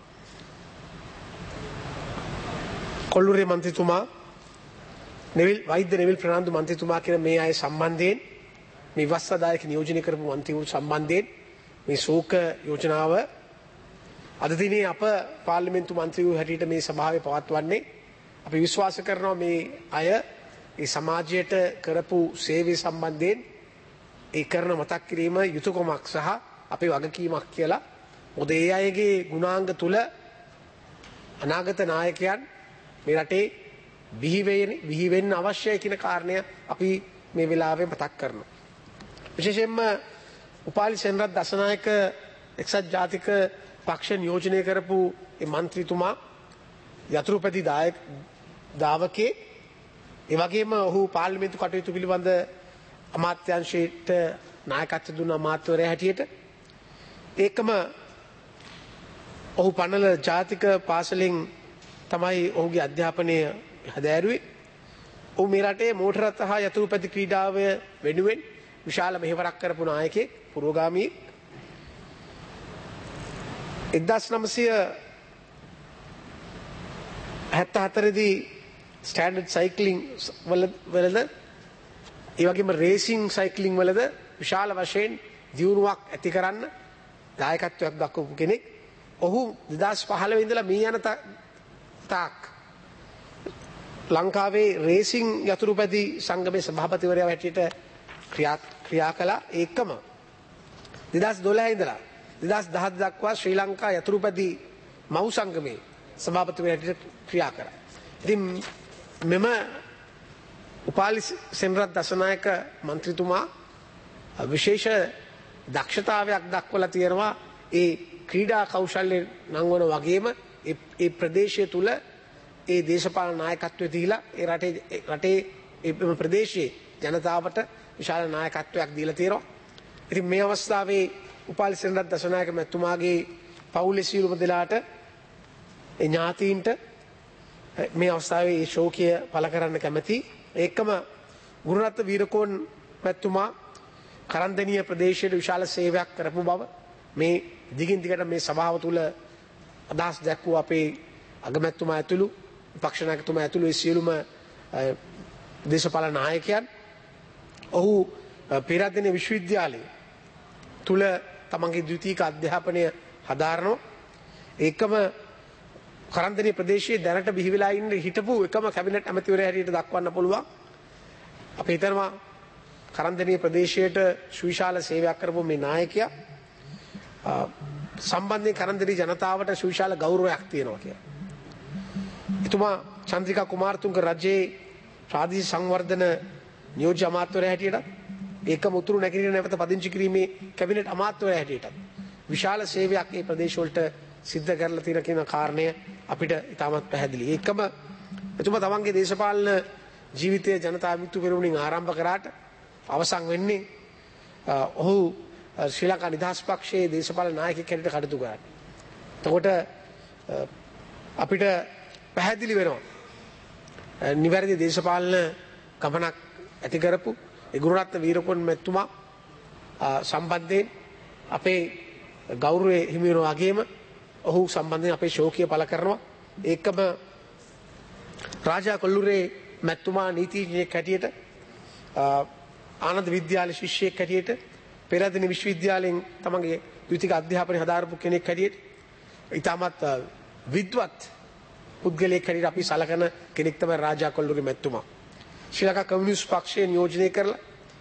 කොල්ලුරේ මන්ත්‍රීතුමා, වෛද්‍ය නෙවිල් ප්‍රනාන්දු මන්ත්‍රීතුමා කියන මේ අය සම්බන්ධයෙන් මේ වස්සදායක නියෝජනය කරපු මන්ත්‍රීවරු සම්බන්ධයෙන් මේ ශෝක යෝජනාව අද දිනේ අප පාර්ලිමේන්තු මන්ත්‍රීවරු හැටියට මේ සභාවේ පවත්වන්නේ. අපි විශ්වාස කරනවා මේ අය ඒ සමාජයට කරපු සේවය සම්බන්ධයෙන් ඒ කරන මතක් කිරීම යුතුයකමක් සහ අපේ වගකීමක් කියලා. මොකද ඒ අයගේ ගුණාංග තුල අනාගත නායකයන් මේ රටේ බිහි වෙන්න අවශ්‍යයි කියන කාරණය අපි මේ වෙලාවේ මතක් කරනවා. විශේෂයෙන්ම උපාලි සෙනරත් දසනායක එක්සත් ජාතික පක්ෂ නියෝජනය කරපු ඒ මන්ත්‍රීතුමා යතුරුපැදි දාවකේ ඒ වගේම ඔහු පාර්ලිමේන්තු කටයුතු පිළිබඳ අමාත්‍යාංශයට නායකත්ව දුන්න අමාත්‍යවරයා හැටියට ඒකම ඔහු පනල ජාතික පාසලෙන් තමයි ඔහුගේ අධ්‍යාපනය හැදෑරුවේ. ඔහු මේ රටේ මෝටර රථ හා යතුරුපැදි ක්‍රීඩාව වෙනුවෙන් විශාල මෙහෙවරක් කරපු නායකයෙක්, පුරෝගාමීෙක්. 1974 දී ස්ටෑන්ඩඩ් සයික්ලිං වලද ඒ වගේම රේසිං සයික්ලිං වලද විශාල වශයෙන් දියුණුවක් ඇති කරන්න දායකත්වයක් දක්වපු කෙනෙක්. ඔහු 2015 ඉඳලා මේ යන තාක් ලංකාවේ රේසිං යතුරුපැදි සංගමේ සභාපතිවරයා හැටියට ක්‍රියා කළා. ඒකම 2012 ඉඳලා 2010 දක්වා ශ්‍රී ලංකා යතුරුපැදි මව් සංගමේ සභාපතිවරයා හැටියට ක්‍රියා කරා. ඉතින් මෙම උපාලි සෙනරත් දසනායක මන්ත්‍රීතුමා විශේෂ දක්ෂතාවයක් දක්වලා තියෙනවා. ඒ ක්‍රීඩා කෞශල්‍ය නංවන වගේම ඒ ප්‍රදේශය තුල ඒ දේශපාලන නායකත්වය දීලා ඒ රටේ ඒ ප්‍රදේශයේ ජනතාවට විශාල නායකත්වයක් දීලා තියෙනවා. ඉතින් මේ අවස්ථාවේ උපාලි සෙනරත් දසනායක මැතිතුමාගේ පවුලේ සියලුම දෙනාට ඒ ඥාතීන්ට මේ අවස්ථාවේ මේ ශෝකය පළ කරන්න කැමැති. ඒකම ගුණරත්න වීරකෝන් මැතිතුමා කරන්දනීය ප්‍රදේශයේ විශාල සේවයක් කරපු බව මේ දිගින් දිගට මේ සභාව තුළ අදහස් දැක්වූ අපේ අගමැතිතුමා ඇතුළු පක්ෂ නායකතුමා ඇතුළු ඒ සියලුම දේශපාලන නායකයන් ඔහු පෙරදින විශ්වවිද්‍යාලයේ තුල තමන්ගේ ද්විතීයික අධ්‍යාපනය හදාරනවා. ඒකම කරන්දනීය ප්‍රදේශයේ දැනට බිහි වෙලා ඉන්න හිටපු එකම කැබිනට් ඇමතිවරයා හැටියට දක්වන්න පුළුවන්. අපි හිතනවා කරන්දනීය ප්‍රදේශයට සුවිශාල සේවයක් කරපු මේ නායකයා සම්බන්ධයෙන් කරන්දනීය ජනතාවට සුවිශාල ගෞරවයක් තියෙනවා කියලා. එතුමා චන්ද්‍රිකා කුමාරතුංග රජයේ ප්‍රාදේශීය සංවර්ධන නියෝජ්‍ය අමාත්‍යවරයා හැටියට ඒකම උතුරු නැගෙනහිර නැවත පදිංචි කිරීමේ කැබිනට් අමාත්‍යවරයා හැටියට විශාල සේවයක් මේ ප්‍රදේශවලට සිද්ධ කරලා තියෙන කියන කාරණය අපිට ඉතාමත් පැහැදිලි. ඒකම එතුමා තමන්ගේ දේශපාලන ජීවිතය ජනතා විමුක්ති පෙරමුණින් ආරම්භ කරාට අවසන් වෙන්නේ ඔහු ශ්‍රී ලංකා නිදහස් පක්ෂයේ දේශපාලන නායකයෙක් හැටියට කටයුතු කරන්නේ. එතකොට අපිට පැහැදිලි වෙනවා නිවැරදි දේශපාලන ගමනක් ඇති කරපු ඒ ගුණරත්න වීරකොන් මැතිතුමා සම්බන්ධයෙන් අපේ ගෞරවය හිමි වෙනවා වගේම ඔහු සම්බන්ධයෙන් අපේ ශෝකය පළ කරනවා. ඒකම රාජා කොල්ලුරේ මැතිතුමා නීතිඥයෙක් හැටියට ආනන්ද විද්‍යාලයේ ශිෂ්‍යයෙක් හැටියට පෙරදින විශ්වවිද්‍යාලයෙන් තමන්ගේ ද්විතීක අධ්‍යාපනය හදාරපු කෙනෙක් හැටියට ඉතාමත් විද්වත් පුද්ගලයෙක් හැටියට අපි සලකන කෙනෙක් තමයි රාජා කොල්ලුරේ මැතිතුමා. ශ්‍රී ලංකා කමියුනිස්ට් පක්ෂය නියෝජනය කරලා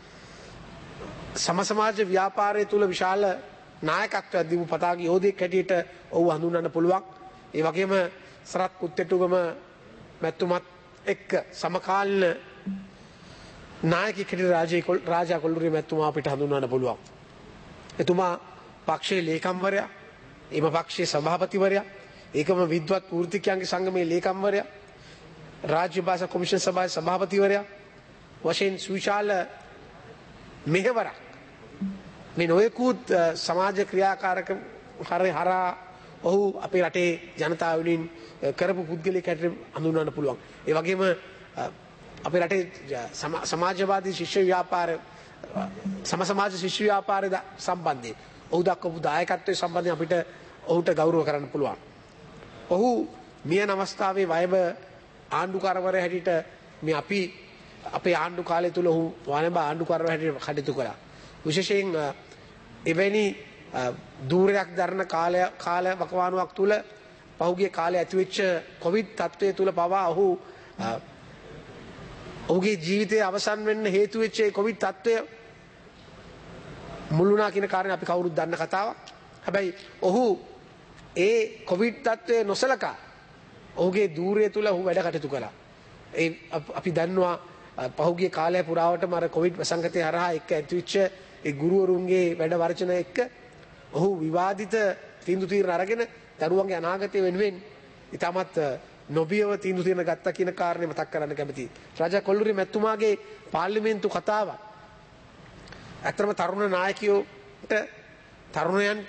සමාජ ව්‍යාපාරය තුළ විශාල නායකත්වයක් දීපු පතාගේ යෝධයෙක් හැටියට ඔහු හඳුන්වන්න පුළුවන්. ඒ වගේම සරත් කුත්තේටුගම මැතිතුමත් එක්ක සමකාලීන නායකයෙක් හැටියට රාජා කොල්ලුරේ මැතිතුමා අපිට හඳුන්වන්න පුළුවන්. එතුමා පක්ෂයේ ලේකම්වරයා, එම පක්ෂයේ සභාපතිවරයා, ඒකම විද්වත් වෘත්තිකයන්ගේ සංගමේ ලේකම්වරයා, රාජ්‍ය භාෂා කොමිෂන් සභාවේ සභාපතිවරයා වශයෙන් සුවිශාල මෙහෙවරක් මේ නොයෙකුත් සමාජ ක්‍රියාකාරක හරහා ඔහු අපේ රටේ ජනතාව වෙනුවෙන් කරපු පුද්ගලයෙක් හැටියට හඳුන්වන්න පුළුවන්. ඒ වගේම අපේ රටේ සමාජවාදී ශිෂ්‍ය ව්‍යාපාර සමාජ ශිෂ්‍ය ව්‍යාපාරය සම්බන්ධයෙන් ඔහු දක්වපු දායකත්වයේ සම්බන්ධයෙන් අපිට ඔහුට ගෞරව කරන්න පුළුවන්. ඔහු මියන අවස්ථාවේ වයඹ ආණ්ඩුකාරවරයා හැටියට මේ අපි අපේ ආණ්ඩු කාලය තුල ඔහු වයඹ ආණ්ඩුකාරවරයා හැටියට කටයුතු කළා. විශේෂයෙන් එවැනි දූරයක් දරන කාල වකවානුවක් තුල පහුගිය කාලේ ඇතිවෙච්ච කොවිඩ් තත්ත්වයේ තුල පවා ඔහුගේ ජීවිතය අවසන් වෙන්න හේතු වෙච්ච ඒ කොවිඩ් තත්ත්වය මුල් වුණා කියන කාරණේ අපි කවුරුත් දන්න කතාවක්. හැබැයි ඔහු ඒ කොවිඩ් තත්ත්වය නොසලකා ඔහුගේ දූරය තුල ඔහු වැඩ කටයුතු කළා. ඒ අපි දන්නවා පහුගිය කාලය පුරාවටම අර කොවිඩ් වසංගතය හරහා එක්ක ඇතිවෙච්ච ඒ ගුරුවරුන්ගේ වැඩ වර්ජන එක්ක ඔහු විවාදිත තීන්දුව తీරන අරගෙන දරුවන්ගේ අනාගතය වෙනුවෙන් ඉතාමත් නොබියව තීන්දුව తీරන ගත්තා කියන කාරණේ මතක් කරන්න කැමතියි. රාජා කොල්ලුරේ මැතිතුමාගේ පාර්ලිමේන්තු කතාව ඇත්තම තරුණ නායකයෝට තරුණයන්ට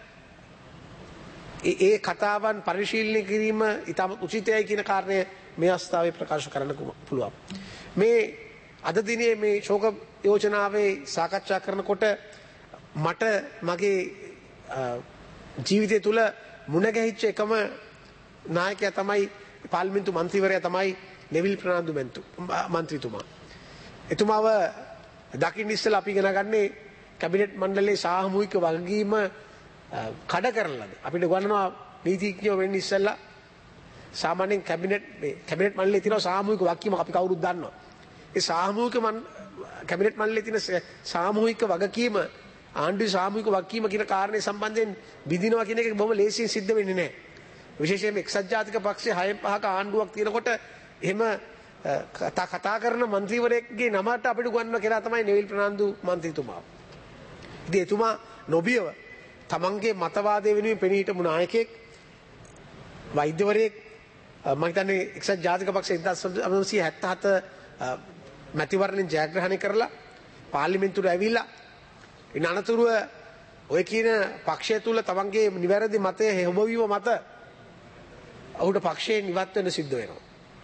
ඒ කතාවන් පරිශීලනය කිරීම ඉතාමත් උචිතයි කියන කාරණය මේ අවස්ථාවේ ප්‍රකාශ කරන්න පුළුවන්. මේ අද දිනේ මේ ශෝක යෝජනාවේ සාකච්ඡා කරනකොට මට මගේ ජීවිතය තුළ මුණ ගැහිච්ච එකම නායකයා තමයි පාර්ලිමේන්තු මන්ත්‍රීවරයා තමයි නෙවිල් ප්‍රනාන්දු මන්ත්‍රීතුමා. එතුමාව දකින්න ඉස්සෙල්ලා අපි ඉගෙන ගන්නේ කැබිනට් මණ්ඩලයේ සාමූහික වගකීම කඩ කරලාද අපිට ගන්නවා නීතිඥයෝ වෙන්න ඉස්සෙල්ලා සාමාන්‍යයෙන් කැබිනට් මණ්ඩලයේ තියෙන සාමූහික වගකීම අපි කවුරුත් දන්නවා. ඒ සාමූහික කැබිනට් මණ්ඩලයේ තියෙන සාමූහික වගකීම ආණ්ඩුවේ සාමූහික වගකීම කියන කාරණේ සම්බන්ධයෙන් බිඳිනවා කියන එක බොහොම ලේසියෙන් සිද්ධ වෙන්නේ නැහැ. විශේෂයෙන්ම එක්සත් ජාතික පක්ෂයේ 6න් 5ක ආණ්ඩුවක් තියෙනකොට එහෙම කතා කරන മന്ത്രിවරයෙක්ගේ නමට අපිට ගන්න කෙනා තමයි නෙවිල් ප්‍රනාන්දු මන්ත්‍රීතුමා. ඉතින් එතුමා නොබියව තමන්ගේ මතවාදය වෙනුවෙන් පෙනී හිටපු නායකයෙක්, වෛද්‍යවරයෙක්, මම හිතන්නේ එක්සත් ජාතික පක්ෂය 1977 මැතිවරණයෙන් ජයග්‍රහණය කරලා පාර්ලිමේන්තුවට ඇවිල්ලා ඉන් අනතුරුව ඔය කියන පක්ෂය තුල තමන්ගේ නිවැරදි මතය හොබවීම මත ඔහුට පක්ෂයෙන් ඉවත් වෙන්න සිද්ධ වෙනවා.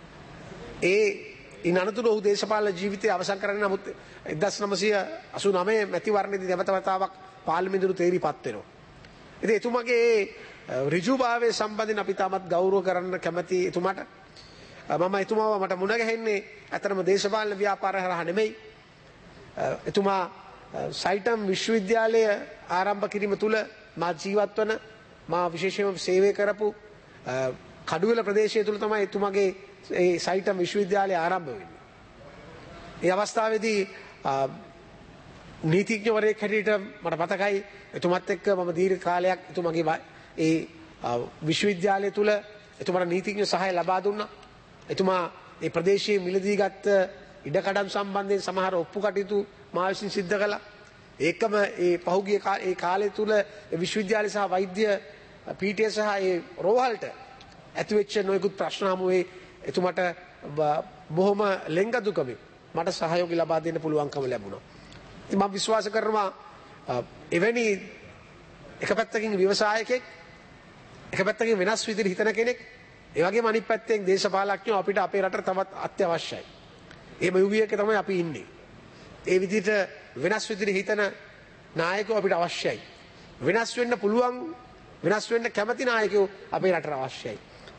ඉන් අනතුරුව ඔහු දේශපාලන ජීවිතය අවසන් කරන්නේ නමුත් 1989 මැතිවරණයේදී නැවත වතාවක් පාර්ලිමේන්තුවට තේරිපත් වෙනවා. ඉතින් එතුමාගේ ඍජුභාවය සම්බන්ධයෙන් අපි තාමත් ගෞරව කරන්න කැමති එතුමාට. මම එතුමාව මට මුණ ගැහෙන්නේ අතරම දේශපාලන ව්‍යාපාරය හරහා නෙමෙයි. එතුමා සයිටම් විශ්වවිද්‍යාලය ආරම්භ කිරීම තුළ මා ජීවත් වන මා විශේෂයෙන්ම සේවය කරපු කඩුවෙල ප්‍රදේශය තුළ තමයි එතුමාගේ ඒ සයිටම් විශ්වවිද්‍යාලය ආරම්භ වෙන්නේ. ඒ අවස්ථාවේදී නීතිඥවරයෙක් හැටියට මට මතකයි එතුමත් එක්ක මම දීර්ඝ කාලයක් එතුමාගේ ඒ විශ්වවිද්‍යාලය තුළ එතුමාට නීතිඥ සහාය ලබා දුන්නා. එතුමා ඒ ප්‍රදේශයේ මිලදී ගත්ත ඉඩකඩම් සම්බන්ධයෙන් සමහර ඔප්පු කටයුතු මා විසින් සිද්ධ කළා. ඒකම ඒ පහුගිය ඒ කාලය තුල විශ්වවිද්‍යාලය සහ වෛද්‍ය පීඨය සහ ඒ රෝහලට ඇතිවෙච්ච නොයෙකුත් ප්‍රශ්න හමුවේ එතුමාට බොහොම ලෙන්ගතුකමින් මට සහයෝගය ලබා දෙන්න පුළුවන්කම ලැබුණා. ඉතින් මම විශ්වාස කරනවා එවැනි එක පැත්තකින් ව්‍යවසායකෙක් එක පැත්තකින් වෙනස් විදිහට හිතන කෙනෙක් ඒ වගේම අනිත් පැත්තෙන් දේශපාලඥයෝ අපිට අපේ රටට තවත් අත්‍යවශ්‍යයි. ඒ යුගයක තමයි අපි ඉන්නේ. ඒ විදිහට වෙනස් විදිහට හිතන නායකයෝ අපිට අවශ්‍යයි. වෙනස් වෙන්න පුළුවන් වෙනස් වෙන්න කැමති නායකයෝ අපේ රටට අවශ්‍යයි.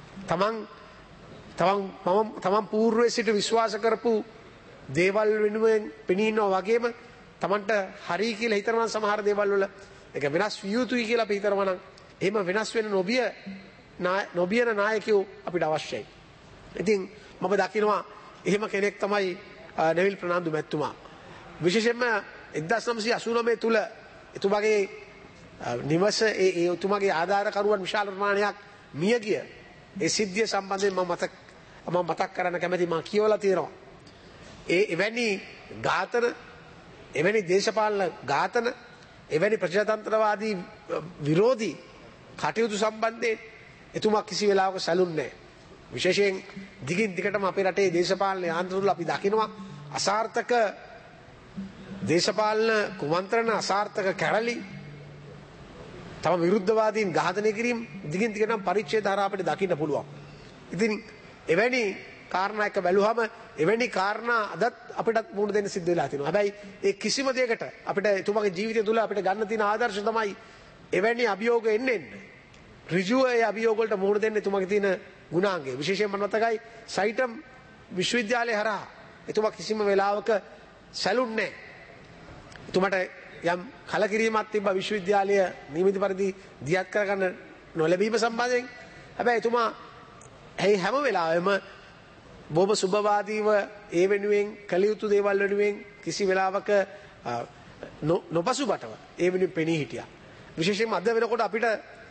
තමන් పూర్වයේ සිට විශ්වාස කරපු දේවල් වෙනුවෙන් පෙනී ඉන්නවා වගේම තමන්ට හරි කියලා හිතනවා සමහර දේවල් වල ඒක වෙනස් විය යුතුයි කියලා අපි හිතනවා නම් එහෙම වෙනස් වෙන්න නොබියන නායකයෝ අපිට අවශ්‍යයි. ඉතින් මම දකිනවා එහෙම කෙනෙක් තමයි නෙවිල් ප්‍රනාන්දු මැතිතුමා. විශේෂයෙන්ම 1989 තුල එතුමාගේ නිවස එතුමාගේ ආධාරකරුවන් විශාල ප්‍රමාණයක් මිය ගිය ඒ සිද්ධිය සම්බන්ධයෙන් මම මතක් කරන්න කැමැති. මම කියවලා තියෙනවා. එවැනි ඝාතන එවැනි දේශපාලන ඝාතන එවැනි ප්‍රජාතන්ත්‍රවාදී විරෝධී කටයුතු සම්බන්ධයෙන් එතුමා කිසි වෙලාවක සැලුන්නේ නැහැ. විශේෂයෙන් දිගින් දිගටම අපේ රටේ දේශපාලන යාන්ත්‍රවල අපි දකිනවා අසාර්ථක දේශපාලන කුමන්ත්‍රණ අසාර්ථක කැරලි තම විරුද්ධවාදීන් ඝාතනය කිරීම දිගින් දිගටම පරිච්ඡේද හරහා අපිට දකින්න පුළුවන්. ඉතින් එවැනි කාරණා එක බැලුවම එවැනි කාරණා අදත් අපිට මුහුණ දෙන්න සිද්ධ වෙලා තියෙනවා. හැබැයි ඒ කිසිම දෙයකට අපිට එතුමාගේ ජීවිතය තුළ අපිට ගන්න තියෙන ආදර්ශ තමයි එවැනි අභියෝග එන්නේ ඍජුව ඒ අභියෝග වලට මුහුණ දෙන්න එතුමාගේ තියෙන ගුණාංගය. විශේෂයෙන්ම මතකයි සයිටම් විශ්වවිද්‍යාලය හරහා එතුමා කිසිම වෙලාවක සැලුන්නේ නැහැ. එතුමාට යම් කලකිරීමක් තිබ්බා විශ්වවිද්‍යාලය නියමිත පරිදි දියත් කරගන්න නොලැබීම සම්බන්ධයෙන්. හැබැයි එතුමා හැම වෙලාවෙම බොහොම සුබවාදීව ඒ වෙනුවෙන් කළ යුතු දේවල් වෙනුවෙන් කිසි වෙලාවක නොපසුබටව ඒ වෙනුවෙන් පෙනී හිටියා. විශේෂයෙන්ම අද වෙනකොට අපිට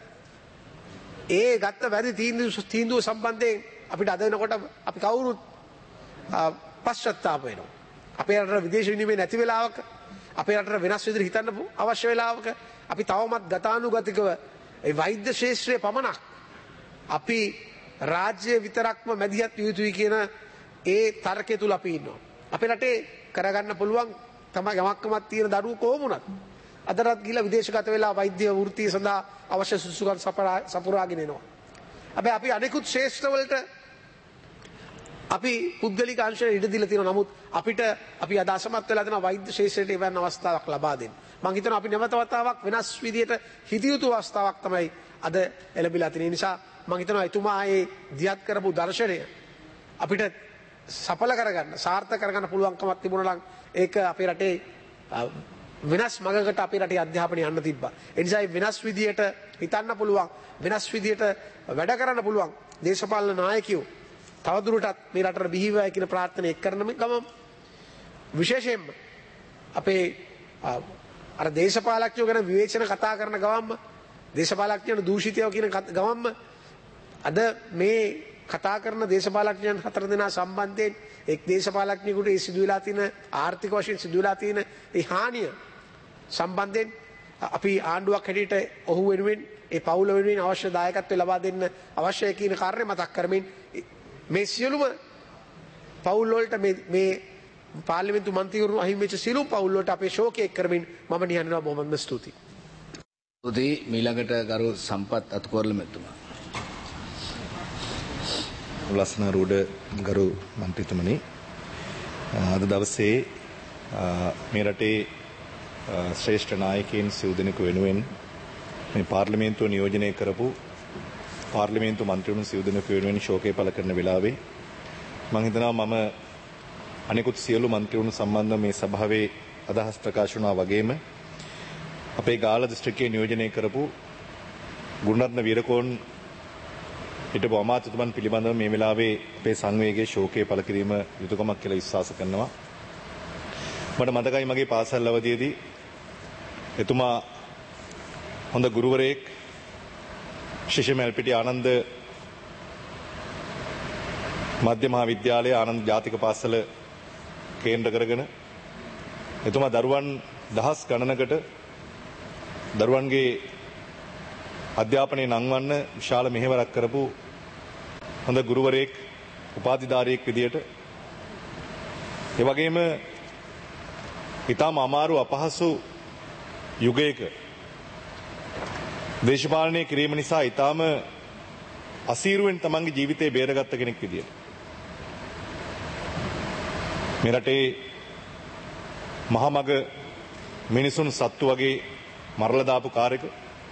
ඒ ගත්ත වැරදි තීන්දුව සම්බන්ධයෙන් අපිට අද වෙනකොට අපි කවුරුත් පශ්චාත්තාප වෙනවා. අපේ රටට විදේශ විනිමය නැති වෙලාවක අපේ රටට වෙනස් විදිහට හිතන්න අවශ්‍ය වෙලාවක අපි තවමත් ගතානුගතිකව ඒ වෛද්‍ය ශාස්ත්‍රයේ පමණක් අපි රාජ්‍ය විතරක්ම මැදිහත් විය යුතුයි කියන ඒ තර්කය තුල අපි ඉන්නවා. අපේ රටේ කරගන්න පුළුවන් තමයි යමක්කමක් තියෙන දරුවෝ කොහොම වුණත් අදටත් ගිහිලා විදේශගත වෙලා වෛද්‍ය වෘත්තිය සඳහා අවශ්‍ය සුසුකම් සපුරාගෙන එනවා. හැබැයි අපි අනෙකුත් ශාස්ත්‍ර වලට අපි පුද්ගලික අංශයට ඉඩ දීලා තියෙනවා. නමුත් අපි අද අසමත් වෙලා තියෙනවා වෛද්‍ය ශාස්ත්‍රයට එවන් අවස්ථාවක් ලබා දෙන්න. මම හිතනවා අපි නැවත වතාවක් වෙනස් විදියට හිතිය යුතු අවස්ථාවක් තමයි අද ලැබිලා තියෙන නිසා මම හිතනවා එතුමා ඒ දියත් කරපු දර්ශනය අපිට සඵල කරගන්න සාර්ථක කරගන්න පුළුවන්කමක් තිබුණා නම් ඒක අපේ රටේ වෙනස් මගකට අපේ රටේ අධ්‍යාපනය යන්න තිබ්බා. ඒ නිසා වෙනස් විදියට හිතන්න පුළුවන් වෙනස් විදියට වැඩ කරන්න පුළුවන් දේශපාලන නායකයෝ තවදුරටත් මේ රටට බිහි වේවා කියන ප්‍රාර්ථනාව එක් කරන ගමන් විශේෂයෙන්ම අපේ අර දේශපාලඥයෝ ගැන විවේචන කතා කරන ගමන්ම දේශපාලඥයන් දූෂිතයෝ කියන ගමන්ම අද මේ කතා කරන දේශපාලඥයන් 4 දෙනා සම්බන්ධයෙන් එක් දේශපාලඥයෙකුට ඒ සිදු වෙලා තියෙන ආර්ථික වශයෙන් සිදු වෙලා තියෙන ඒ හානිය සම්බන්ධයෙන් අපි ආණ්ඩුවක් හැටියට ඔහු වෙනුවෙන් ඒ පවුල වෙනුවෙන් අවශ්‍ය දායකත්වය ලබා දෙන්න අවශ්‍යයි කියන කාරණේ මතක් කරමින් මේ සියලුම පවුල් වලට මේ පාර්ලිමේන්තු මන්ත්‍රීවරුන් අහිමි වෙච්ච සියලුම පවුල් වලට අපේ ශෝකය එක් කරමින් මම නිහඬව බොහොමත්ම ස්තුතියි. ස්තුතියි. ඊළඟට ගරු සම්පත් අතුකෝරළ මැතිතුමා. ලස්සන රූඩ ගරු මන්ත්‍රීතුමනි, අද දවසේ මේ රටේ ශ්‍රේෂ්ඨ නායකයින් සිව් දෙනෙකු වෙනුවෙන් මේ පාර්ලිමේන්තුව නියෝජනය කරපු පාර්ලිමේන්තු මන්ත්‍රීවරුන් සිව් දෙනෙකු වෙනුවෙන් ශෝකය පළ කරන වෙලාවේ මම හිතනවා මම අනිකුත් සියලු මන්ත්‍රීවරුන් සම්බන්ධව මේ සභාවේ අදහස් ප්‍රකාශ වුණා වගේම අපේ ගාල්ල දිස්ත්‍රික්කයේ නියෝජනය කරපු ගුණරත්න වීරකෝන් හිටපු අමාත්‍යතුමන් පිළිබඳව මේ වෙලාවේ අපේ සංවේගයේ ශෝකය පළ කිරීම යුතුයකමක් කියලා විශ්වාස කරනවා. මට මතකයි මගේ පාසල් අවදියේදී එතුමා හොඳ ගුරුවරයෙක් ශිෂ්‍ය මල්පිටිය ආනන්ද මධ්‍ය මහා විද්‍යාලයේ ආනන්ද ජාතික පාසල කේන්ද්‍ර කරගෙන එතුමා දරුවන් දහස් ගණනකට දරුවන්ගේ අධ්‍යාපනය නංවන්න විශාල මෙහෙවරක් කරපු හොඳ ගුරුවරයෙක් උපාධිධාරියෙක් විදියට ඒ වගේම ඊටම අමාරු අපහසු යුගයක දේශපාලනය කිරීම නිසා ඊටාම අසීරුවෙන් තමන්ගේ ජීවිතේ බේරගත්ත කෙනෙක් විදියට මේ රටේ මහමග මිනිසුන් සත්තු වගේ මරලා දාපු කාර්යක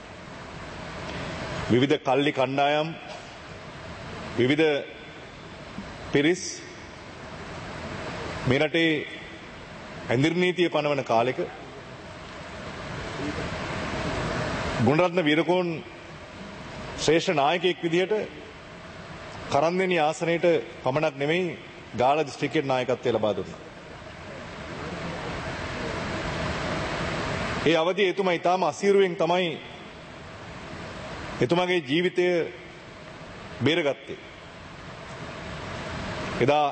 විවිධ කල්ලි කණ්ඩායම් විවිධ පිරිස් මේ රටේ ඇඳිරි නීතිය පනවන කාලෙක ගුණරත්න වීරකෝන් ශ්‍රේෂ්ඨ නායකයෙක් විදිහට කරන්දෙනි ආසනයේට පමණක් නෙමෙයි ගාල්ල දිස්ත්‍රික්කයේ නායකත්වය ලබා දුන්නා. ඒ අවධියේ එතුමා ඊටාම අසීරුවෙන් තමයි එතුමාගේ ජීවිතය බේරගත්තේ. එදා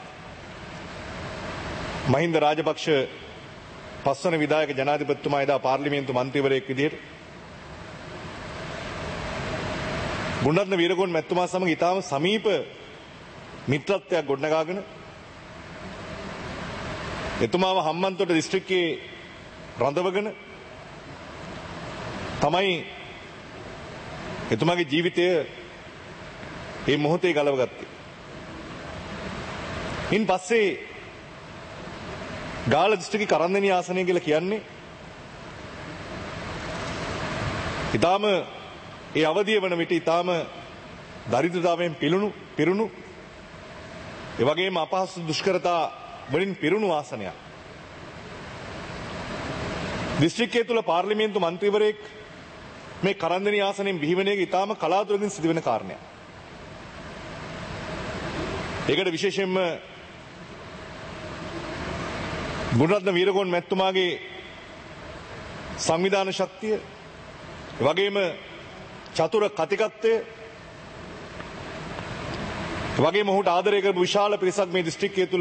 මහින්ද රාජපක්ෂ පස්වන විධායක ජනාධිපතිතුමා එදා පාර්ලිමේන්තු මන්ත්‍රීවරයෙක් විදිහට ගුණරත්න වීරකෝන් මැතිතුමා සමග ඊටාම සමීප මිත්‍රත්වයක් ගොඩනගාගෙන එතුමාව හම්බන්තොට දිස්ත්‍රික්කයේ රඳවගෙන තමයි එතුමාගේ ජීවිතය මේ මොහොතේ ගලවගත්තේ. ඉන් පස්සේ ගාල්ල දිස්ත්‍රික්කේ කරන්දෙනි ආසනය කියලා කියන්නේ ඊටාම ඒ අවධිය වන විට ඊටාම දරිද්‍රතාවයෙන් පිරුණු ඒ වගේම අපහසු දුෂ්කරතා වලින් පිරුණු ආසනයක්. දිස්ත්‍රික්කයේ තුල පාර්ලිමේන්තු මන්ත්‍රීවරයෙක් මේ කරන්දෙනි ආසනයෙන් බිහිවෙන එක ඊටාම කලාතුරකින් සිදුවෙන කාරණයක්. ඒකට විශේෂයෙන්ම ගුණරත්න වීරකෝන් මැතිතුමාගේ සංවිධාන ශක්තිය වගේම චතුර කතිකත්වය වගේම ඔහුට ආදරය කරපු විශාල පිරිසක් මේ දිස්ත්‍රික්කය තුල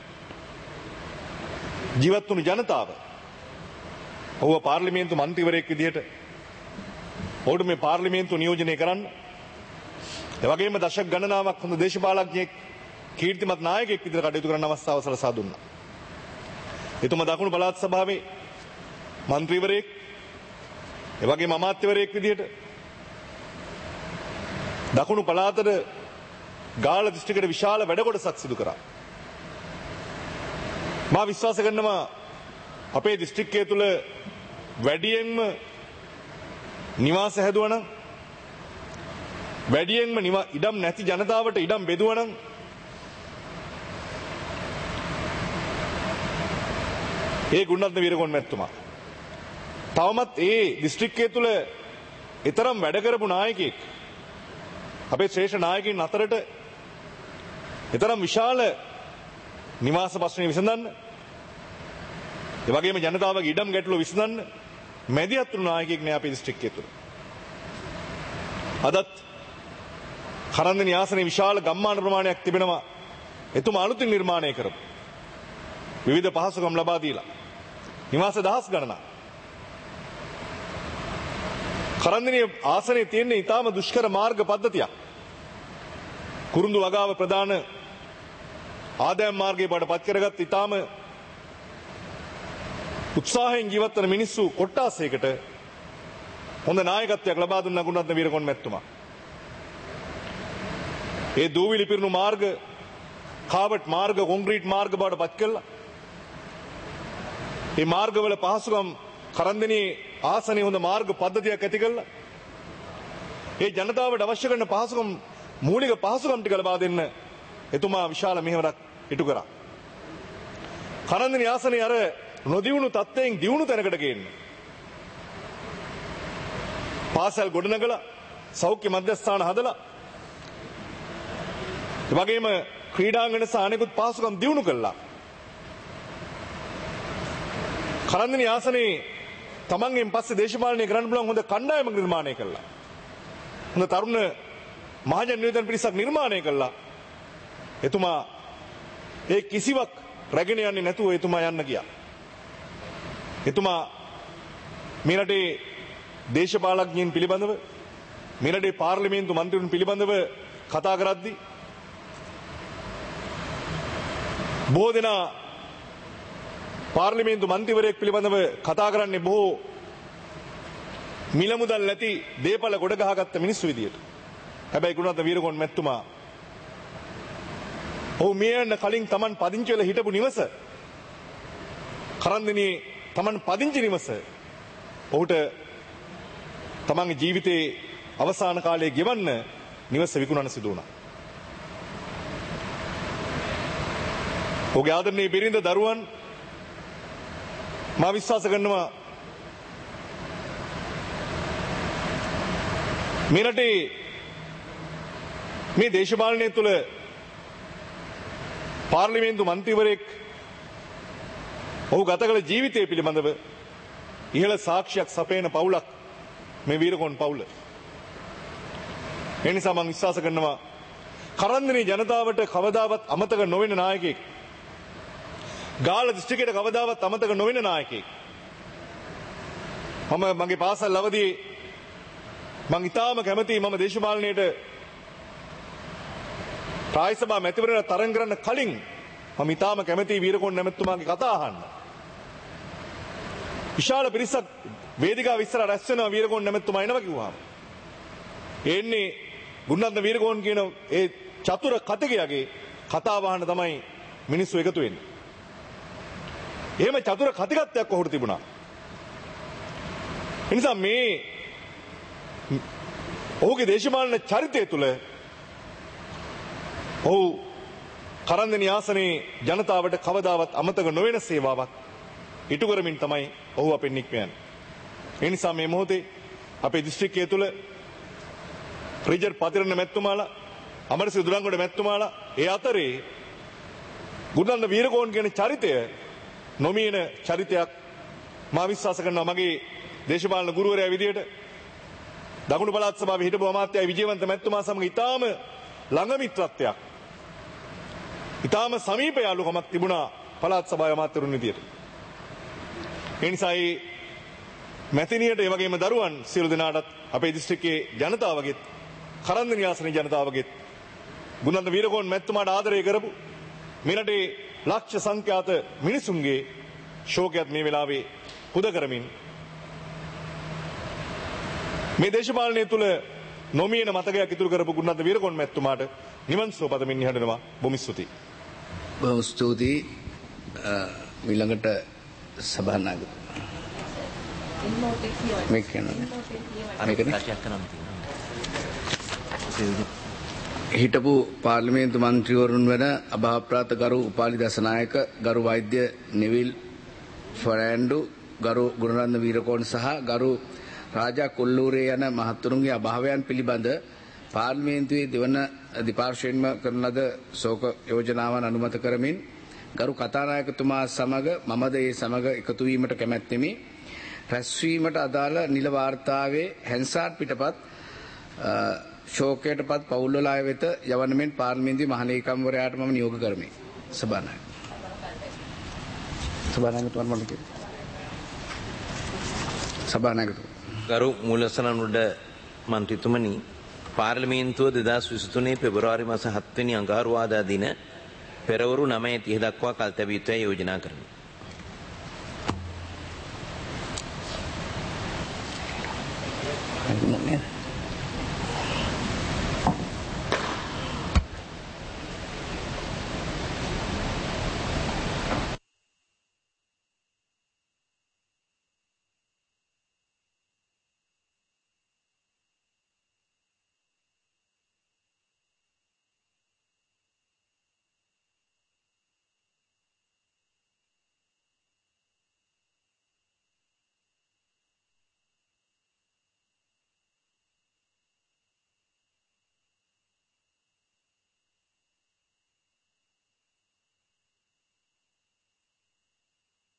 ජීවත් වුණු ජනතාව ඔහුව පාර්ලිමේන්තු මන්ත්‍රීවරයෙක් විදිහට ඔහුට මේ පාර්ලිමේන්තු නියෝජනය කරන්න ඒ වගේම දශක ගණනාවක් හොඳ දේශපාලඥයෙක් කීර්තිමත් නායකයෙක් විදිහට කටයුතු කරන්න අවස්ථාව සලසා දුන්නා. එතුමා දකුණු පළාත් සභාවේ මන්ත්‍රීවරයෙක් ඒ වගේම අමාත්‍යවරයෙක් විදිහට දකුණු පළාතට ගාල්ල දිස්ත්‍රික්කයට විශාල වැඩ කොටසක් සිදු කරා. මා විශ්වාස කරනවා අපේ දිස්ත්‍රික්කය තුල වැඩියෙන්ම නිවාස හැදුවා නම් වැඩියෙන්ම ඉඩම් නැති ජනතාවට ඉඩම් බෙදුවා නම් ඒ ගුණරත්න වීරකෝන් මැතිතුමා තවමත් ඒ දිස්ත්‍රික්කය තුල ඊතරම් වැඩ කරපු නායකයෙක් අපේ ශ්‍රේෂ්ඨ නායකයින් අතරට ඊතරම් විශාල නිවාස ප්‍රශ්න විසඳන්න ඒ වගේම ජනතාවගේ ඉඩම් ගැටලුව විසඳන්න මැදිහත් වුණු නායකයෙක් නෑ අපේ දිස්ත්‍රික්කය තුල. අදත් කරන්දෙනි ආසනයේ විශාල ගම්මාන ප්‍රමාණයක් තිබෙනවා. එතුමා අලුතින් නිර්මාණය කරපු විවිධ පහසුකම් ලබා දීලා නිවාස දහස් ගණනක්. කරන්දෙනි ආසනයේ තියෙන ඊටාම දුෂ්කර මාර්ග පද්ධතියක්. කුරුඳු වගාව ප්‍රධාන ආදායම් මාර්ගයේ බඩපත් කරගත් ඊටාම උත්සාහයෙන් ජීවත් වන මිනිස්සු කොට්ටාසයකට හොඳ නායකත්වයක් ලබා දුන්නා ගුණරත්න වීරකෝන් මැතිතුමා. ඒ දූවිලි පිරුණු මාර්ග කාබට් මාර්ග කොන්ක්‍රීට් මාර්ග බවට පත් කළා. මේ මාර්ගවල පහසුකම් කරන්දෙනි ආසනයේ හොඳ මාර්ග පද්ධතියක් ඇති කළා. ඒ ජනතාවට අවශ්‍ය කරන පහසුකම් මූලික පහසුකම් ටික ලබා දෙන්න එතුමා විශාල මෙහෙවරක් ඉටු කරා. කරන්දෙනි ආසනයේ අර නොදියුණු තත්ත්වයෙන් දියුණු තැනකට ගේන්න. පාසල් ගොඩනගලා සෞඛ්‍ය මධ්‍යස්ථාන හදලා ඒ වගේම ක්‍රීඩාංගන සහ අනෙකුත් පහසුකම් දියුණු කළා. කරන්දෙනි ආසනයේ තමන්ගෙන් පස්සේ දේශපාලනය කරන්න පුළුවන් හොඳ කණ්ඩායමක් නිර්මාණය කළා. හොඳ තරුණ මහජන නියෝජන පිරිසක් නිර්මාණය කළා. එතුමා ඒ කිසිවක් රැගෙන යන්නේ නැතුව එතුමා යන්න ගියා. එතුමා මේ රටේ දේශපාලඥයින් පිළිබඳව මේ රටේ පාර්ලිමේන්තු මන්ත්‍රීවරුන් පිළිබඳව කතා කරද්දී බොහෝ දෙනා පාර්ලිමේන්තු මන්ත්‍රීවරයෙක් පිළිබඳව කතා කරන්නේ බොහෝ මිල මුදල් නැති දේපල ගොඩ ගහගත්ත මිනිස්සු විදියට. හැබැයි ගුණරත්න වීරකෝන් මැතිතුමා ඔහු මිය යන්න කලින් Taman පදිංචි වෙලා හිටපු නිවස කරන්දිනේ Taman පදිංචි නිවස ඔහුට තමන්ගේ ජීවිතයේ අවසාන කාලයේ ගෙවන්න නිවස විකුණන්න සිදු වුණා. ඔහුගේ ආදරණීය බිරිඳ දරුවන් මා විශ්වාස කරනවා මේ රටේ මේ දේශපාලනය තුළ පාර්ලිමේන්තු මන්ත්‍රීවරයෙක් ඔහු ගත කළ ජීවිතය පිළිබඳව ඉහළ සාක්ෂියක් සපයන පවුලක් මේ වීරකෝන් පවුල. ඒ නිසා මම විශ්වාස කරනවා කරන්දිනේ ජනතාවට කවදාවත් අමතක නොවෙන නායකයෙක්. ගාල්ල දිස්ත්‍රික්කයට කවදාවත් අමතක නොවෙන නායකයෙක්. මම මගේ පාසල් අවදී මම ඉතාම කැමතියි මම දේශපාලනයට ප්‍රාය සභා මැතිවරණ තරඟ කරන්න කලින් මම ඉතාම කැමතියි වීරකෝන් නැමැතිතුමාගේ කතා අහන්න. විශාල පිරිසක් වේදිකාව ඉස්සර රැස් වෙනවා වීරකෝන් නැමැතිතුමා එනවා කිව්වහම. එන්නේ ගුණරත්න වීරකෝන් කියන ඒ චතුර කතිකයාගේ කතාව අහන්න තමයි මිනිස්සු එකතු වෙන්නේ. එහෙම චතුර කතිකත්වයක් ඔහුට තිබුණා. ඒ නිසා මේ ඔහුගේ දේශපාලන චරිතය තුළ ඔහු කරන්දිනේ ආසනයේ ජනතාවට කවදාවත් අමතක නොවන සේවාවක් ඉටු කරමින් තමයි ඔහු අපෙන් නික්ම යන්නේ. ඒ නිසා මේ මොහොතේ අපේ දිස්ත්‍රික්කය තුළ රිජර් පතිරණ මැතිතුමාලා අමරසිරි දුරංගොඩ මැතිතුමාලා ඒ අතරේ ගුණරත්න වීරකෝන් කියන චරිතය නොමියන චරිතයක් මා විශ්වාස කරනවා මගේ දේශපාලන ගුරුවරයා විදියට දකුණු පළාත් සභාවේ හිටපු අමාත්‍යයි විජේවන්ත මැතිතුමා සමග ඉතාම ළඟ මිත්‍රත්වයක් ඉතාම සමීප යාළුකමක් තිබුණා පළාත් සභාවේ අමාත්‍යවරුන් විදියට. ඒ නිසා මැතිනියට ඒ වගේම දරුවන් සියලු දෙනාටත් අපේ දිස්ත්‍රික්කයේ ජනතාවගෙත් කරන්දිනේ ආසනයේ ජනතාවගෙත් ගුණරත්න වීරකෝන් මැතිතුමාට ආදරය කරපු මේ රටේ ලක්ෂ සංඛ්‍යාත මිනිසුන්ගේ ශෝකයත් මේ වෙලාවේ පුද කරමින් මේ දේශපාලනය තුළ නොමියන මතකයක් ඉතුරු කරපු ගුණරත්න වීරකෝන් මැතිතුමාට නිවන් සුව පතමින් නිහඬනවා. බොහොම ස්තුතියි. බොහොම ස්තුතියි. ඊළඟට සභානායක මේක හිටපු පාර්ලිමේන්තු මන්ත්‍රීවරුන් වන අභාවප්‍රාප්ත ගරු උපාලි දසනායක ගරු වෛද්‍ය නෙවිල් ෆර්නෑන්ඩු ගරු ගුණරත්න වීරකෝන් සහ ගරු රාජා කොල්ලූරේ යන මහත්වරුන්ගේ අභාවයන් පිළිබඳ පාර්ලිමේන්තුවේ දෙවන දෙපාර්ශ්වයෙන්ම කරන ලද ශෝක යෝජනාවන් අනුමත කරමින් ගරු කතානායකතුමා සමග මමද ඒ සමග එකතු වීමට කැමැත්තෙමි. රැස්වීමට අදාළ නිල වාර්තාවේ හැන්සාට් පිටපත් ශෝකයටපත් පවුල්වල අය වෙත යවන මෙන් පාර්ලිමේන්තුවේ මහලේකම්වරයාට මම නියෝග කරමි. සභානායකතුමා ගරු මූලසනනුඩ මන්ත්‍රීතුමනි පාර්ලිමේන්තුව 2023 පෙබරවාරි මාස 7 වෙනි අඟහරුවාදා දින පෙරවරු 9:30 දක්වා කල්තැවිය යුතුයි යෝජනා කරමි.